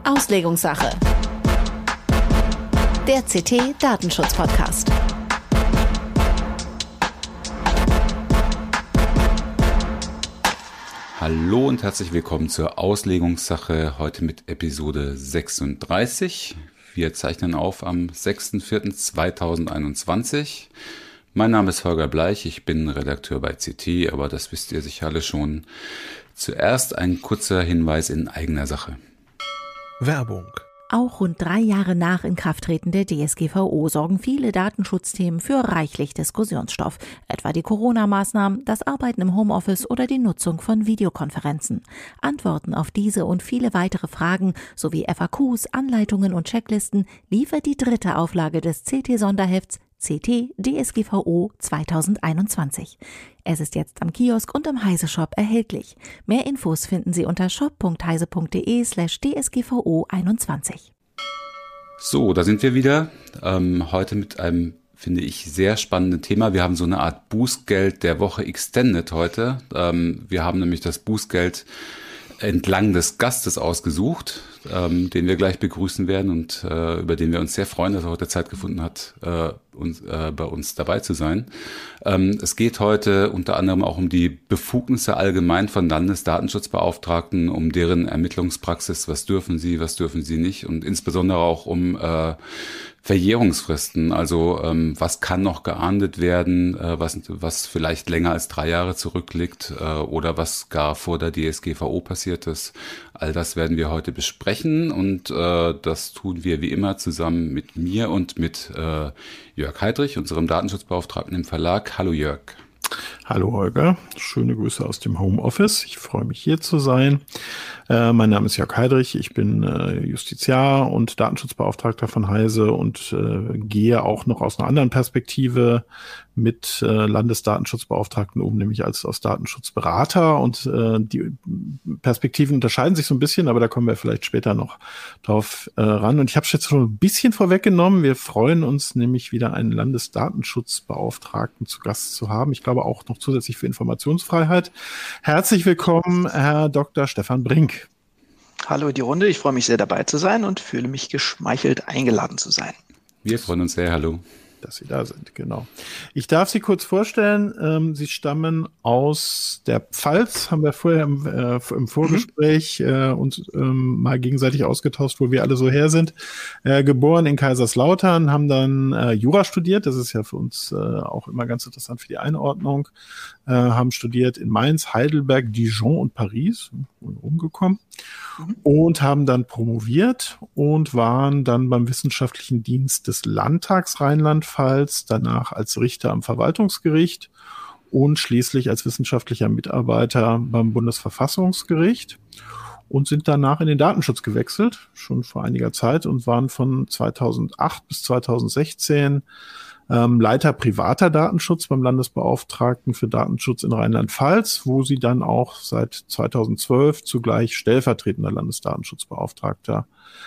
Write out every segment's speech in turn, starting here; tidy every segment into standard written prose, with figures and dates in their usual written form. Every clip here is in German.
Auslegungssache. Der CT-Datenschutz-Podcast. Hallo und herzlich willkommen zur Auslegungssache, heute mit Episode 36. Wir zeichnen auf am 6.4.2021. Mein Name ist Holger Bleich, ich bin Redakteur bei CT, aber das wisst ihr sicher alle schon. Zuerst ein kurzer Hinweis in eigener Sache. Werbung. Auch rund 3 Jahre nach Inkrafttreten der DSGVO sorgen viele Datenschutzthemen für reichlich Diskussionsstoff, etwa die Corona-Maßnahmen, das Arbeiten im Homeoffice oder die Nutzung von Videokonferenzen. Antworten auf diese und viele weitere Fragen sowie FAQs, Anleitungen und Checklisten liefert die 3. Auflage des CT-Sonderhefts CT DSGVO 2021. Es ist jetzt am Kiosk und im Heise-Shop erhältlich. Mehr Infos finden Sie unter shop.heise.de/dsgvo21. So, da sind wir wieder. Heute mit einem, finde ich, sehr spannenden Thema. Wir haben so eine Art Bußgeld der Woche Extended heute. Wir haben nämlich das Bußgeld entlang des Gastes ausgesucht, den wir gleich begrüßen werden und über den wir uns sehr freuen, dass er heute Zeit gefunden hat, bei uns dabei zu sein. Es geht heute unter anderem auch um die Befugnisse allgemein von Landesdatenschutzbeauftragten, um deren Ermittlungspraxis, was dürfen sie nicht und insbesondere auch um Verjährungsfristen, also was kann noch geahndet werden, was vielleicht länger als 3 Jahre zurückliegt oder was gar vor der DSGVO passiert ist. All das werden wir heute besprechen und das tun wir wie immer zusammen mit mir und mit Jörg Heidrich, unserem Datenschutzbeauftragten im Verlag. Hallo Jörg. Hallo Holger, schöne Grüße aus dem Homeoffice. Ich freue mich hier zu sein. Mein Name ist Jörg Heidrich, ich bin Justiziar und Datenschutzbeauftragter von Heise und gehe auch noch aus einer anderen Perspektive mit Landesdatenschutzbeauftragten um, nämlich als Datenschutzberater. Und die Perspektiven unterscheiden sich so ein bisschen, aber da kommen wir vielleicht später noch drauf ran. Und ich habe es jetzt schon ein bisschen vorweggenommen. Wir freuen uns nämlich wieder einen Landesdatenschutzbeauftragten zu Gast zu haben. Ich glaube auch noch zusätzlich für Informationsfreiheit. Herzlich willkommen, Herr Dr. Stefan Brink. Hallo in die Runde, ich freue mich sehr dabei zu sein und fühle mich geschmeichelt, eingeladen zu sein. Wir freuen uns sehr, hallo. Dass Sie da sind, genau. Ich darf Sie kurz vorstellen, Sie stammen aus der Pfalz, haben wir vorher im Vorgespräch uns mal gegenseitig ausgetauscht, wo wir alle so her sind. Geboren in Kaiserslautern, haben dann Jura studiert, das ist ja für uns auch immer ganz interessant für die Einordnung, haben studiert in Mainz, Heidelberg, Dijon und Paris, umgekommen. Und haben dann promoviert und waren dann beim Wissenschaftlichen Dienst des Landtags Rheinland-Pfalz, danach als Richter am Verwaltungsgericht und schließlich als wissenschaftlicher Mitarbeiter beim Bundesverfassungsgericht und sind danach in den Datenschutz gewechselt, schon vor einiger Zeit, und waren von 2008 bis 2016 Leiter privater Datenschutz beim Landesbeauftragten für Datenschutz in Rheinland-Pfalz, wo sie dann auch seit 2012 zugleich stellvertretender Landesdatenschutzbeauftragter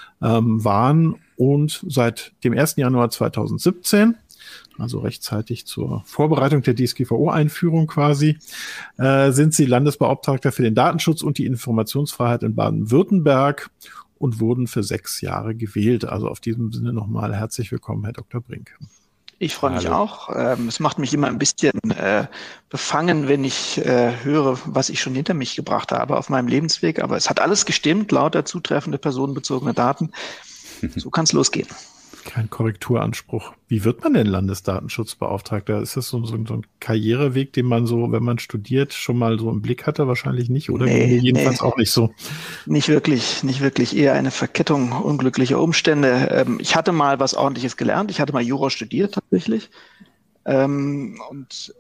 waren und seit dem 1. Januar 2017, also rechtzeitig zur Vorbereitung der DSGVO-Einführung quasi, sind sie Landesbeauftragter für den Datenschutz und die Informationsfreiheit in Baden-Württemberg und wurden für 6 Jahre gewählt. Also auf diesem Sinne nochmal herzlich willkommen, Herr Dr. Brink. Ich freue mich auch. Es macht mich immer ein bisschen befangen, wenn ich höre, was ich schon hinter mich gebracht habe auf meinem Lebensweg. Aber es hat alles gestimmt, lauter zutreffende personenbezogene Daten. So kann es losgehen. Kein Korrekturanspruch. Wie wird man denn Landesdatenschutzbeauftragter? Ist das so ein Karriereweg, den man so, wenn man studiert, schon mal so im Blick hatte? Wahrscheinlich nicht, oder? Nee, jedenfalls auch nicht so. Nicht wirklich. Eher eine Verkettung unglücklicher Umstände. Ich hatte mal was Ordentliches gelernt. Ich hatte mal Jura studiert tatsächlich. Und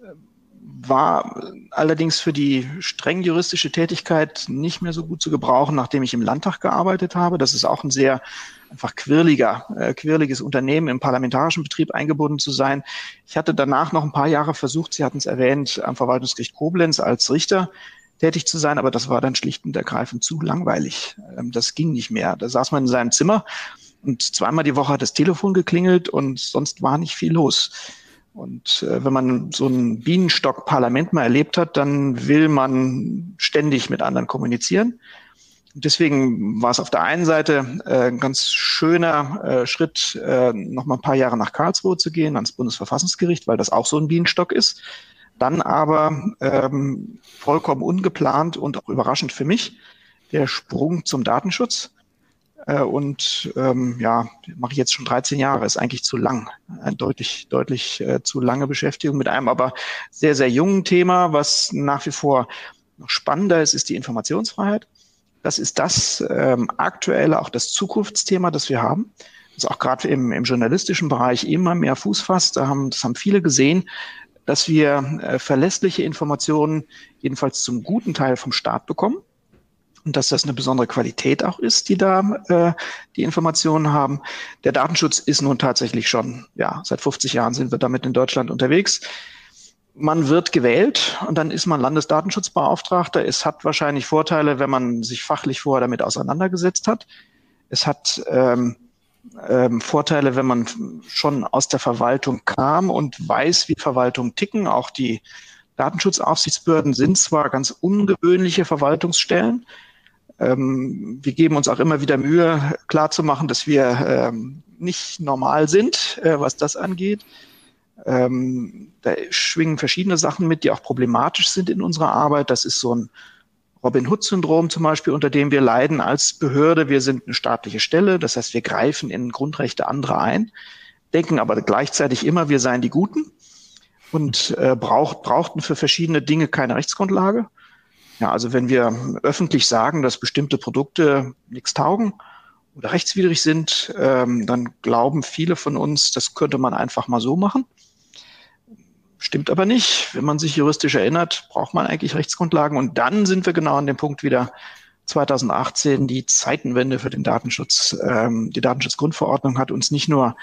war allerdings für die streng juristische Tätigkeit nicht mehr so gut zu gebrauchen, nachdem ich im Landtag gearbeitet habe. Das ist auch ein sehr einfach quirliges Unternehmen im parlamentarischen Betrieb eingebunden zu sein. Ich hatte danach noch ein paar Jahre versucht, Sie hatten es erwähnt, am Verwaltungsgericht Koblenz als Richter tätig zu sein, aber das war dann schlicht und ergreifend zu langweilig. Das ging nicht mehr. Da saß man in seinem Zimmer und 2-mal die Woche hat das Telefon geklingelt und sonst war nicht viel los. Und wenn man so ein Bienenstock-Parlament mal erlebt hat, dann will man ständig mit anderen kommunizieren. Deswegen war es auf der einen Seite ein ganz schöner Schritt, noch mal ein paar Jahre nach Karlsruhe zu gehen, ans Bundesverfassungsgericht, weil das auch so ein Bienenstock ist. Dann aber vollkommen ungeplant und auch überraschend für mich der Sprung zum Datenschutz. Mache ich jetzt schon 13 Jahre, ist eigentlich zu lang. Deutlich zu lange Beschäftigung mit einem aber sehr, sehr jungen Thema, was nach wie vor noch spannender ist die Informationsfreiheit. Das ist das aktuelle, auch das Zukunftsthema, das wir haben. Das auch gerade im journalistischen Bereich immer mehr Fuß fasst. Das haben viele gesehen, dass wir verlässliche Informationen jedenfalls zum guten Teil vom Staat bekommen. Und dass das eine besondere Qualität auch ist, die da die Informationen haben. Der Datenschutz ist nun tatsächlich schon, seit 50 Jahren sind wir damit in Deutschland unterwegs. Man wird gewählt und dann ist man Landesdatenschutzbeauftragter. Es hat wahrscheinlich Vorteile, wenn man sich fachlich vorher damit auseinandergesetzt hat. Es hat Vorteile, wenn man schon aus der Verwaltung kam und weiß, wie Verwaltungen ticken. Auch die Datenschutzaufsichtsbehörden sind zwar ganz ungewöhnliche Verwaltungsstellen. Wir geben uns auch immer wieder Mühe, klarzumachen, dass wir nicht normal sind, was das angeht. Da schwingen verschiedene Sachen mit, die auch problematisch sind in unserer Arbeit. Das ist so ein Robin-Hood-Syndrom zum Beispiel, unter dem wir leiden als Behörde. Wir sind eine staatliche Stelle, das heißt, wir greifen in Grundrechte anderer ein, denken aber gleichzeitig immer, wir seien die Guten und brauchten für verschiedene Dinge keine Rechtsgrundlage. Ja, also wenn wir öffentlich sagen, dass bestimmte Produkte nichts taugen oder rechtswidrig sind, dann glauben viele von uns, das könnte man einfach mal so machen. Stimmt aber nicht. Wenn man sich juristisch erinnert, braucht man eigentlich Rechtsgrundlagen. Und dann sind wir genau an dem Punkt wieder 2018, die Zeitenwende für den Datenschutz. Die Datenschutzgrundverordnung hat uns nicht nur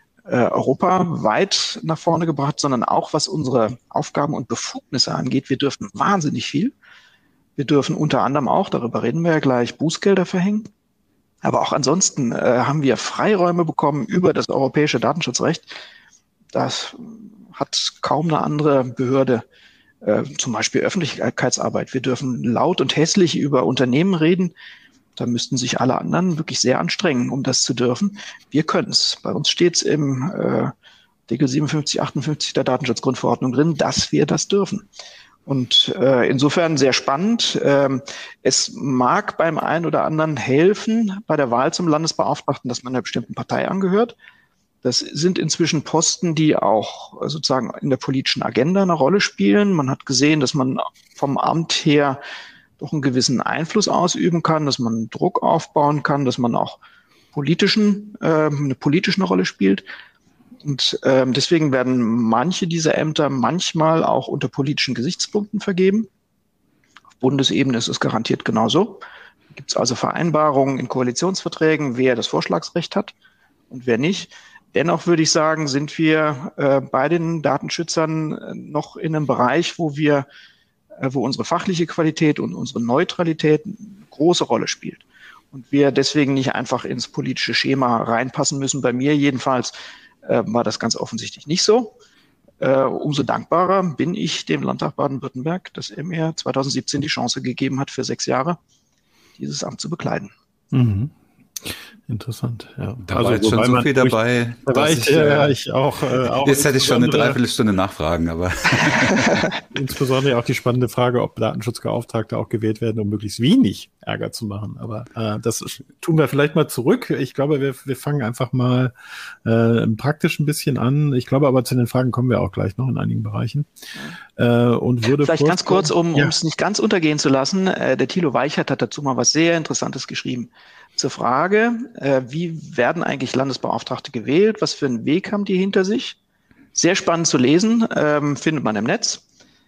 europaweit nach vorne gebracht, sondern auch, was unsere Aufgaben und Befugnisse angeht. Wir dürfen wahnsinnig viel. Wir dürfen unter anderem auch, darüber reden wir ja gleich, Bußgelder verhängen. Aber auch ansonsten haben wir Freiräume bekommen über das europäische Datenschutzrecht. Das hat kaum eine andere Behörde, zum Beispiel Öffentlichkeitsarbeit. Wir dürfen laut und hässlich über Unternehmen reden. Da müssten sich alle anderen wirklich sehr anstrengen, um das zu dürfen. Wir können es. Bei uns steht es im Artikel 57, 58 der Datenschutzgrundverordnung drin, dass wir das dürfen. Und insofern sehr spannend. Es mag beim einen oder anderen helfen bei der Wahl zum Landesbeauftragten, dass man einer bestimmten Partei angehört. Das sind inzwischen Posten, die auch sozusagen in der politischen Agenda eine Rolle spielen. Man hat gesehen, dass man vom Amt her doch einen gewissen Einfluss ausüben kann, dass man Druck aufbauen kann, dass man auch eine politische Rolle spielt. Und deswegen werden manche dieser Ämter manchmal auch unter politischen Gesichtspunkten vergeben. Auf Bundesebene ist es garantiert genauso. Da gibt es also Vereinbarungen in Koalitionsverträgen, wer das Vorschlagsrecht hat und wer nicht. Dennoch würde ich sagen, sind wir bei den Datenschützern noch in einem Bereich, wo unsere fachliche Qualität und unsere Neutralität eine große Rolle spielt. Und wir deswegen nicht einfach ins politische Schema reinpassen müssen. Bei mir jedenfalls war das ganz offensichtlich nicht so. Umso dankbarer bin ich dem Landtag Baden-Württemberg, dass er mir 2017 die Chance gegeben hat, für 6 Jahre dieses Amt zu bekleiden. Mhm. Interessant, ja. Da war jetzt schon so viel dabei. Da war ich auch. Jetzt hätte ich schon eine Dreiviertelstunde nachfragen, aber. Insbesondere auch die spannende Frage, ob Datenschutzbeauftragte auch gewählt werden, um möglichst wenig Ärger zu machen. Aber das tun wir vielleicht mal zurück. Ich glaube, wir fangen einfach mal praktisch ein bisschen an. Ich glaube aber, zu den Fragen kommen wir auch gleich noch in einigen Bereichen. Und würde vielleicht ganz kurz, um es nicht ganz untergehen zu lassen. Der Thilo Weichert hat dazu mal was sehr Interessantes geschrieben. Zur Frage, wie werden eigentlich Landesbeauftragte gewählt? Was für einen Weg haben die hinter sich? Sehr spannend zu lesen, findet man im Netz.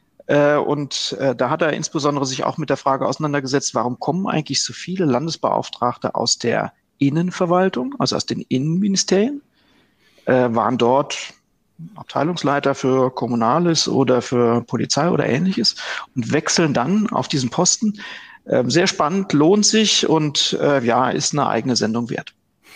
Da hat er insbesondere sich auch mit der Frage auseinandergesetzt, warum kommen eigentlich so viele Landesbeauftragte aus der Innenverwaltung, also aus den Innenministerien, waren dort Abteilungsleiter für Kommunales oder für Polizei oder Ähnliches und wechseln dann auf diesen Posten. Sehr spannend, lohnt sich und ist eine eigene Sendung wert.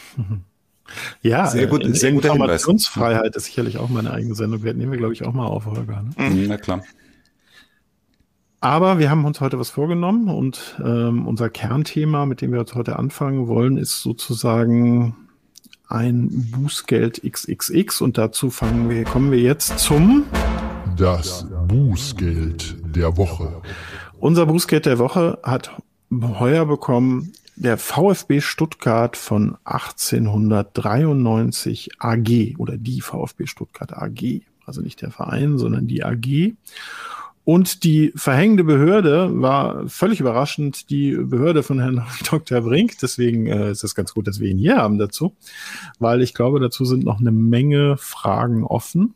Ja, sehr gut, sehr guter Hinweis. Informationsfreiheit ist sicherlich auch mal eine eigene Sendung wert. Nehmen wir, glaube ich, auch mal auf, Holger. Ne? Na klar. Aber wir haben uns heute was vorgenommen und unser Kernthema, mit dem wir heute anfangen wollen, ist sozusagen ein Bußgeld XXX und dazu kommen wir jetzt zum Das Bußgeld der Woche. Unser Bußgeld der Woche hat heuer bekommen der VfB Stuttgart von 1893 AG oder die VfB Stuttgart AG, also nicht der Verein, sondern die AG. Und die verhängende Behörde war völlig überraschend die Behörde von Herrn Dr. Brink. Deswegen ist es ganz gut, dass wir ihn hier haben dazu, weil ich glaube, dazu sind noch eine Menge Fragen offen.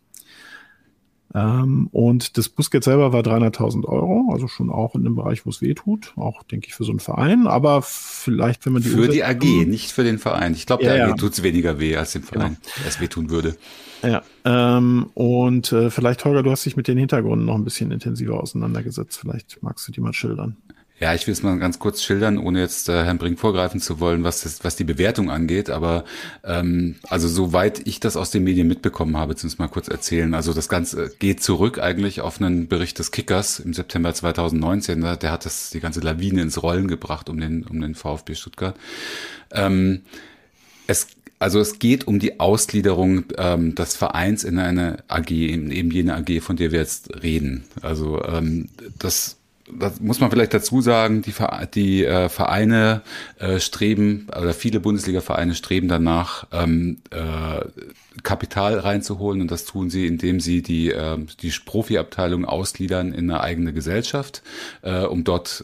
Und das Bußgeld selber war 300.000 €, also schon auch in dem Bereich, wo es weh tut, auch, denke ich, für so einen Verein, aber vielleicht, wenn man für die AG, nicht für den Verein. Ich glaube, der AG tut es weniger weh, als dem Verein es wehtun würde. Ja, und vielleicht, Holger, du hast dich mit den Hintergründen noch ein bisschen intensiver auseinandergesetzt, vielleicht magst du die mal schildern. Ja, ich will es mal ganz kurz schildern, ohne jetzt Herrn Brink vorgreifen zu wollen, was die Bewertung angeht. Aber also soweit ich das aus den Medien mitbekommen habe, zumindest mal kurz erzählen. Also das Ganze geht zurück eigentlich auf einen Bericht des Kickers im September 2019. Der hat die ganze Lawine ins Rollen gebracht um den VfB Stuttgart. Es geht um die Ausgliederung des Vereins in eine AG, eben jene AG, von der wir jetzt reden. Also das muss man vielleicht dazu sagen, die Vereine streben, oder viele Bundesliga-Vereine streben danach, Kapital reinzuholen, und das tun sie, indem sie die Profiabteilung ausgliedern in eine eigene Gesellschaft, damit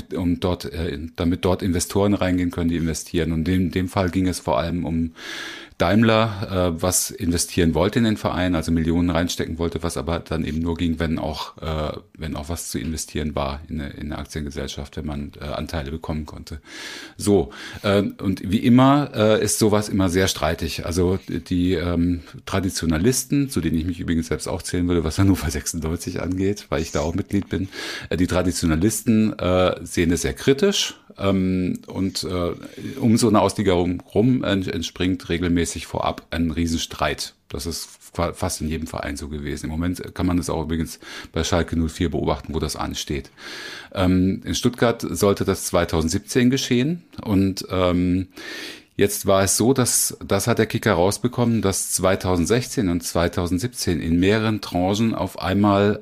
dort Investoren reingehen können, die investieren. Und in dem Fall ging es vor allem um Daimler, was investieren wollte in den Verein, also Millionen reinstecken wollte, was aber dann eben nur ging, wenn auch was zu investieren war in eine Aktiengesellschaft, wenn man Anteile bekommen konnte. So, und wie immer ist sowas immer sehr streitig. Also die Traditionalisten, zu denen ich mich übrigens selbst auch zählen würde, was Hannover 96 angeht, weil ich da auch Mitglied bin, die Traditionalisten sehen es sehr kritisch. Und um so eine Ausgliederung rum entspringt regelmäßig vorab ein Riesenstreit. Das ist fast in jedem Verein so gewesen. Im Moment kann man das auch übrigens bei Schalke 04 beobachten, wo das ansteht. In Stuttgart sollte das 2017 geschehen, und jetzt war es so, das hat der Kicker rausbekommen, dass 2016 und 2017 in mehreren Tranchen auf einmal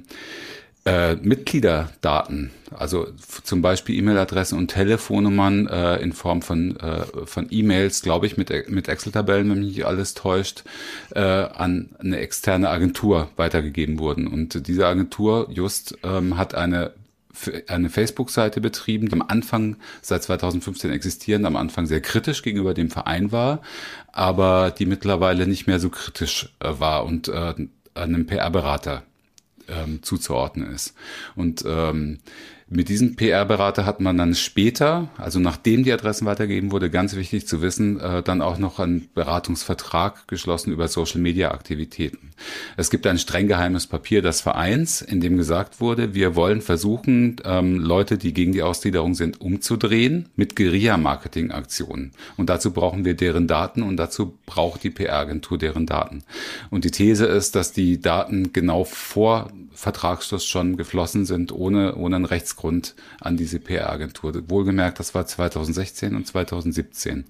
Mitgliederdaten, also zum Beispiel E-Mail-Adressen und Telefonnummern in Form von E-Mails, glaube ich, mit Excel-Tabellen, wenn mich nicht alles täuscht, an eine externe Agentur weitergegeben wurden. Und diese Agentur hat eine Facebook-Seite betrieben, die am Anfang seit 2015 existierend, am Anfang sehr kritisch gegenüber dem Verein war, aber die mittlerweile nicht mehr so kritisch war und einem PR-Berater zuzuordnen ist. Und mit diesem PR-Berater hat man dann später, also nachdem die Adressen weitergegeben wurde, ganz wichtig zu wissen, dann auch noch einen Beratungsvertrag geschlossen über Social-Media-Aktivitäten. Es gibt ein streng geheimes Papier des Vereins, in dem gesagt wurde, wir wollen versuchen, Leute, die gegen die Ausgliederung sind, umzudrehen mit Guerilla-Marketing-Aktionen. Und dazu brauchen wir deren Daten, und dazu braucht die PR-Agentur deren Daten. Und die These ist, dass die Daten genau vor Vertragsschluss schon geflossen sind, ohne einen Rechtsgrund an diese PR-Agentur. Wohlgemerkt, das war 2016 und 2017.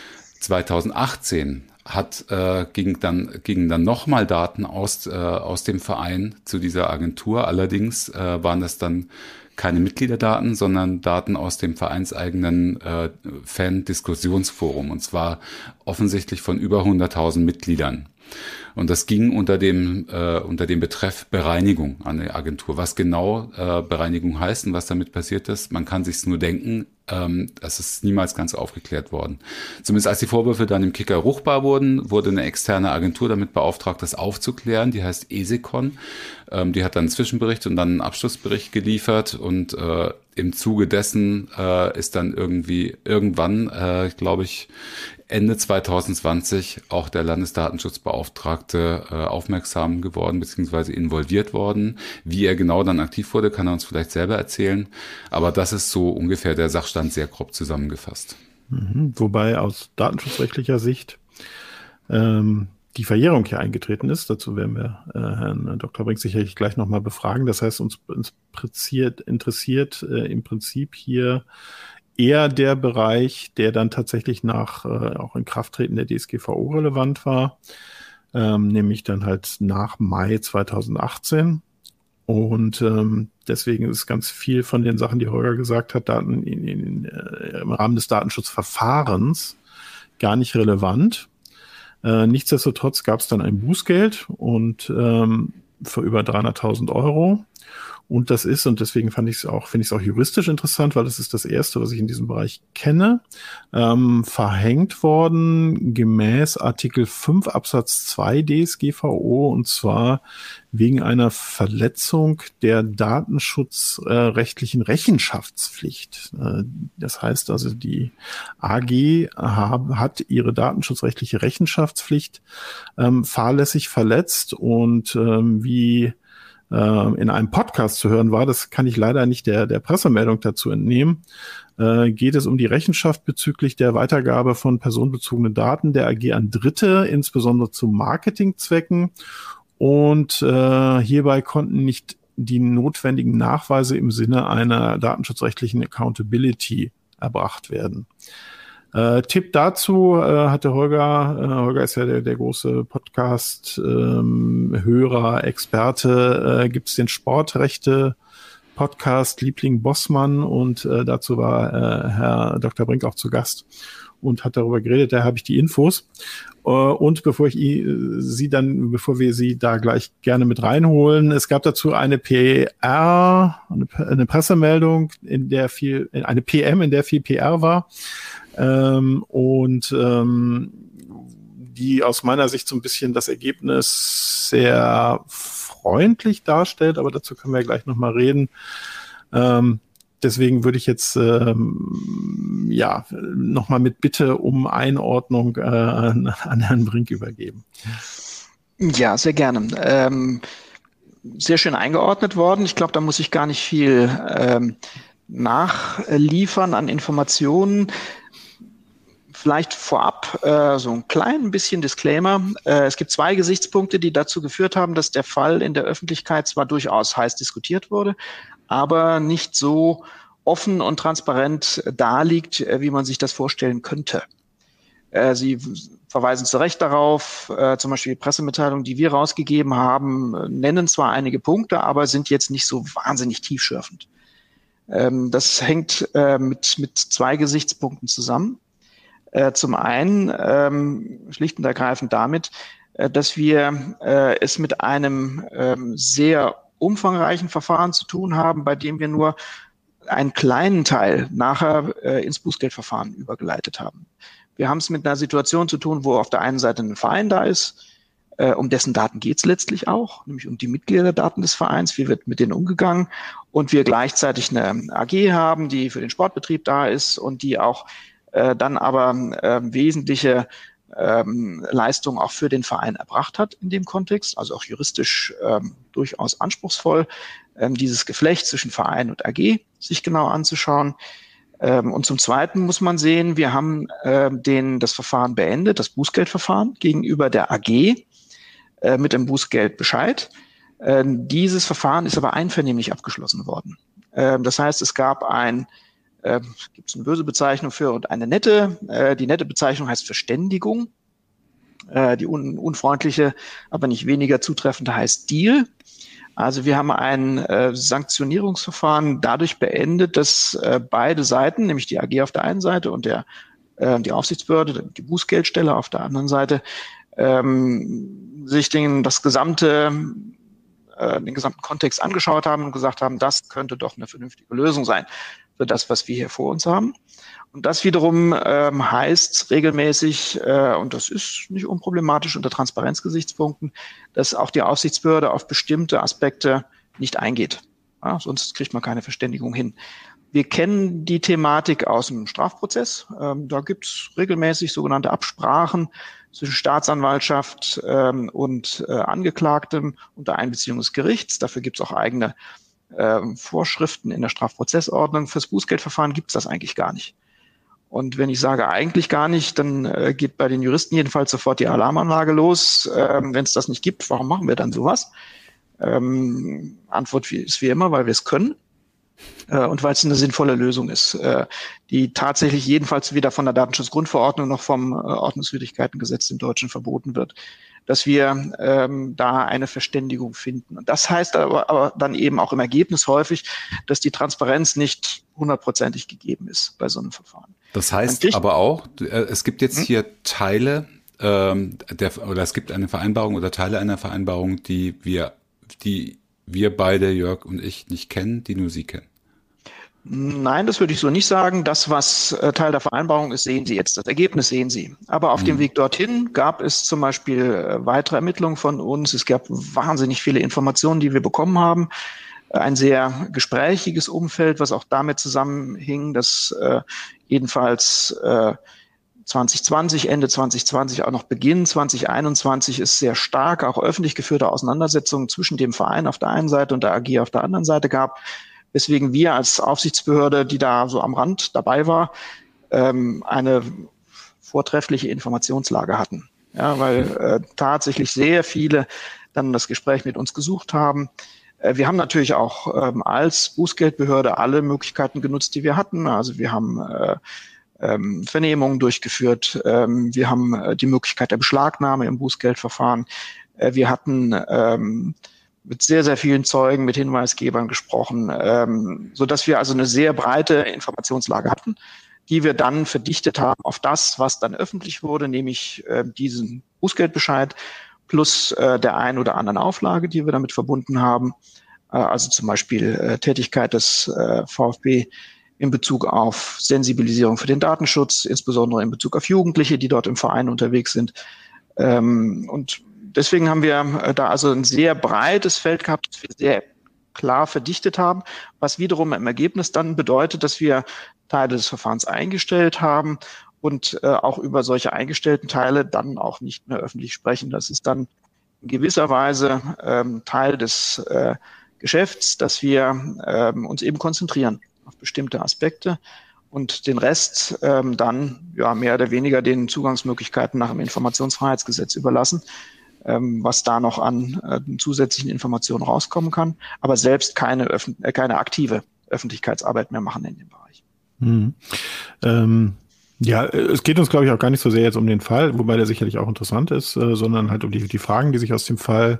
2018 gingen dann nochmal Daten aus dem Verein zu dieser Agentur. Allerdings waren das dann keine Mitgliederdaten, sondern Daten aus dem vereinseigenen Fan-Diskussionsforum, und zwar offensichtlich von über 100.000 Mitgliedern. Und das ging unter dem Betreff Bereinigung an die Agentur. Was genau Bereinigung heißt und was damit passiert ist, man kann sich's nur denken. Das ist niemals ganz aufgeklärt worden. Zumindest als die Vorwürfe dann im Kicker ruchbar wurden, wurde eine externe Agentur damit beauftragt, das aufzuklären. Die heißt Esekon. Die hat dann einen Zwischenbericht und dann einen Abschlussbericht geliefert, und im Zuge dessen ist dann irgendwann, glaube ich, Ende 2020 auch der Landesdatenschutzbeauftragte aufmerksam geworden bzw. involviert worden. Wie er genau dann aktiv wurde, kann er uns vielleicht selber erzählen. Aber das ist so ungefähr der Sachstand sehr grob zusammengefasst. Wobei aus datenschutzrechtlicher Sicht die Verjährung hier eingetreten ist. Dazu werden wir Herrn Dr. Brink sicherlich gleich nochmal befragen. Das heißt, uns interessiert im Prinzip hier eher der Bereich, der dann tatsächlich nach auch Inkrafttreten der DSGVO relevant war, nämlich dann halt nach Mai 2018. Und deswegen ist ganz viel von den Sachen, die Holger gesagt hat, im Rahmen des Datenschutzverfahrens gar nicht relevant. Nichtsdestotrotz gab es dann ein Bußgeld und für über 300.000 Euro. Und das ist, und deswegen finde ich es auch juristisch interessant, weil das ist das Erste, was ich in diesem Bereich kenne, verhängt worden gemäß Artikel 5 Absatz 2 DSGVO, und zwar wegen einer Verletzung der datenschutzrechtlichen Rechenschaftspflicht. Das heißt also, die AG hat ihre datenschutzrechtliche Rechenschaftspflicht fahrlässig verletzt, und wie in einem Podcast zu hören war, das kann ich leider nicht der Pressemeldung dazu entnehmen, geht es um die Rechenschaft bezüglich der Weitergabe von personenbezogenen Daten der AG an Dritte, insbesondere zu Marketingzwecken. Und hierbei konnten nicht die notwendigen Nachweise im Sinne einer datenschutzrechtlichen Accountability erbracht werden. Tipp dazu hatte Holger. Holger ist ja der große Podcast-Hörer, Experte. Gibt es den Sportrechte-Podcast Liebling Bossmann, und dazu war Herr Dr. Brink auch zu Gast und hat darüber geredet. Da habe ich die Infos. Und bevor wir sie da gleich gerne mit reinholen, es gab dazu eine PR, eine Pressemeldung, eine PM, in der viel PR war. Die aus meiner Sicht so ein bisschen das Ergebnis sehr freundlich darstellt, aber dazu können wir gleich nochmal reden. Deswegen würde ich jetzt nochmal mit Bitte um Einordnung an Herrn Brink übergeben. Ja, sehr gerne. Sehr schön eingeordnet worden. Ich glaube, da muss ich gar nicht viel nachliefern an Informationen. Vielleicht vorab so ein klein bisschen Disclaimer. Es gibt zwei Gesichtspunkte, die dazu geführt haben, dass der Fall in der Öffentlichkeit zwar durchaus heiß diskutiert wurde, aber nicht so offen und transparent darliegt, wie man sich das vorstellen könnte. Sie verweisen zu Recht darauf, zum Beispiel die Pressemitteilungen, die wir rausgegeben haben, nennen zwar einige Punkte, aber sind jetzt nicht so wahnsinnig tiefschürfend. Das hängt mit zwei Gesichtspunkten zusammen. Zum einen schlicht und ergreifend damit, dass wir es mit einem sehr umfangreichen Verfahren zu tun haben, bei dem wir nur einen kleinen Teil nachher ins Bußgeldverfahren übergeleitet haben. Wir haben es mit einer Situation zu tun, wo auf der einen Seite ein Verein da ist, um dessen Daten geht es letztlich auch, nämlich um die Mitgliederdaten des Vereins, wie wird mit denen umgegangen, und wir gleichzeitig eine AG haben, die für den Sportbetrieb da ist und die auch dann aber wesentliche Leistungen auch für den Verein erbracht hat in dem Kontext, also auch juristisch durchaus anspruchsvoll, dieses Geflecht zwischen Verein und AG sich genau anzuschauen. Und zum Zweiten muss man sehen, wir haben das Verfahren beendet, das Bußgeldverfahren gegenüber der AG mit dem Bußgeldbescheid. Dieses Verfahren ist aber einvernehmlich abgeschlossen worden. Das heißt, es gab gibt es eine böse Bezeichnung für und eine nette. Die nette Bezeichnung heißt Verständigung. Die unfreundliche, aber nicht weniger zutreffende heißt Deal. Also wir haben ein Sanktionierungsverfahren dadurch beendet, dass beide Seiten, nämlich die AG auf der einen Seite und die Aufsichtsbehörde, die Bußgeldstelle auf der anderen Seite, sich den gesamten Kontext angeschaut haben und gesagt haben, das könnte doch eine vernünftige Lösung sein für das, was wir hier vor uns haben. Und das wiederum heißt regelmäßig, und das ist nicht unproblematisch unter Transparenzgesichtspunkten, dass auch die Aufsichtsbehörde auf bestimmte Aspekte nicht eingeht. Ja, sonst kriegt man keine Verständigung hin. Wir kennen die Thematik aus dem Strafprozess. Da gibt es regelmäßig sogenannte Absprachen zwischen Staatsanwaltschaft und Angeklagtem unter Einbeziehung des Gerichts. Dafür gibt es auch eigene Vorschriften in der Strafprozessordnung. Fürs Bußgeldverfahren gibt es das eigentlich gar nicht. Und wenn ich sage eigentlich gar nicht, dann geht bei den Juristen jedenfalls sofort die Alarmanlage los. Wenn es das nicht gibt, warum machen wir dann sowas? Antwort ist wie immer, weil wir es können und weil es eine sinnvolle Lösung ist, die tatsächlich jedenfalls weder von der Datenschutzgrundverordnung noch vom Ordnungswidrigkeitengesetz im Deutschen verboten wird, dass wir da eine Verständigung finden. Und das heißt aber dann eben auch im Ergebnis häufig, dass die Transparenz nicht 100%ig gegeben ist bei so einem Verfahren. Das heißt aber auch, es gibt jetzt hier Teile oder es gibt eine Vereinbarung oder Teile einer Vereinbarung, die wir beide, Jörg und ich, nicht kennen, die nur Sie kennen. Nein, das würde ich so nicht sagen. Das, was Teil der Vereinbarung ist, sehen Sie jetzt. Das Ergebnis sehen Sie. Aber auf dem Weg dorthin gab es zum Beispiel weitere Ermittlungen von uns. Es gab wahnsinnig viele Informationen, die wir bekommen haben. Ein sehr gesprächiges Umfeld, was auch damit zusammenhing, dass jedenfalls 2020, Ende 2020, auch noch Beginn 2021 es sehr stark auch öffentlich geführte Auseinandersetzungen zwischen dem Verein auf der einen Seite und der AG auf der anderen Seite gab, weswegen wir als Aufsichtsbehörde, die da so am Rand dabei war, eine vortreffliche Informationslage hatten. Ja, weil tatsächlich sehr viele dann das Gespräch mit uns gesucht haben. Wir haben natürlich auch als Bußgeldbehörde alle Möglichkeiten genutzt, die wir hatten. Also wir haben Vernehmungen durchgeführt. Wir haben die Möglichkeit der Beschlagnahme im Bußgeldverfahren. Wir hatten mit sehr, sehr vielen Zeugen, mit Hinweisgebern gesprochen, so dass wir also eine sehr breite Informationslage hatten, die wir dann verdichtet haben auf das, was dann öffentlich wurde, nämlich diesen Bußgeldbescheid plus der ein oder anderen Auflage, die wir damit verbunden haben. Also zum Beispiel Tätigkeit des VfB in Bezug auf Sensibilisierung für den Datenschutz, insbesondere in Bezug auf Jugendliche, die dort im Verein unterwegs sind. Und deswegen haben wir da also ein sehr breites Feld gehabt, das wir sehr klar verdichtet haben, was wiederum im Ergebnis dann bedeutet, dass wir Teile des Verfahrens eingestellt haben und auch über solche eingestellten Teile dann auch nicht mehr öffentlich sprechen. Das ist dann in gewisser Weise Teil des Geschäfts, dass wir uns eben konzentrieren auf bestimmte Aspekte und den Rest dann ja mehr oder weniger den Zugangsmöglichkeiten nach dem Informationsfreiheitsgesetz überlassen, was da noch an zusätzlichen Informationen rauskommen kann, aber selbst keine aktive Öffentlichkeitsarbeit mehr machen in dem Bereich. Ja, es geht uns, glaube ich, auch gar nicht so sehr jetzt um den Fall, wobei der sicherlich auch interessant ist, sondern halt um die Fragen, die sich aus dem Fall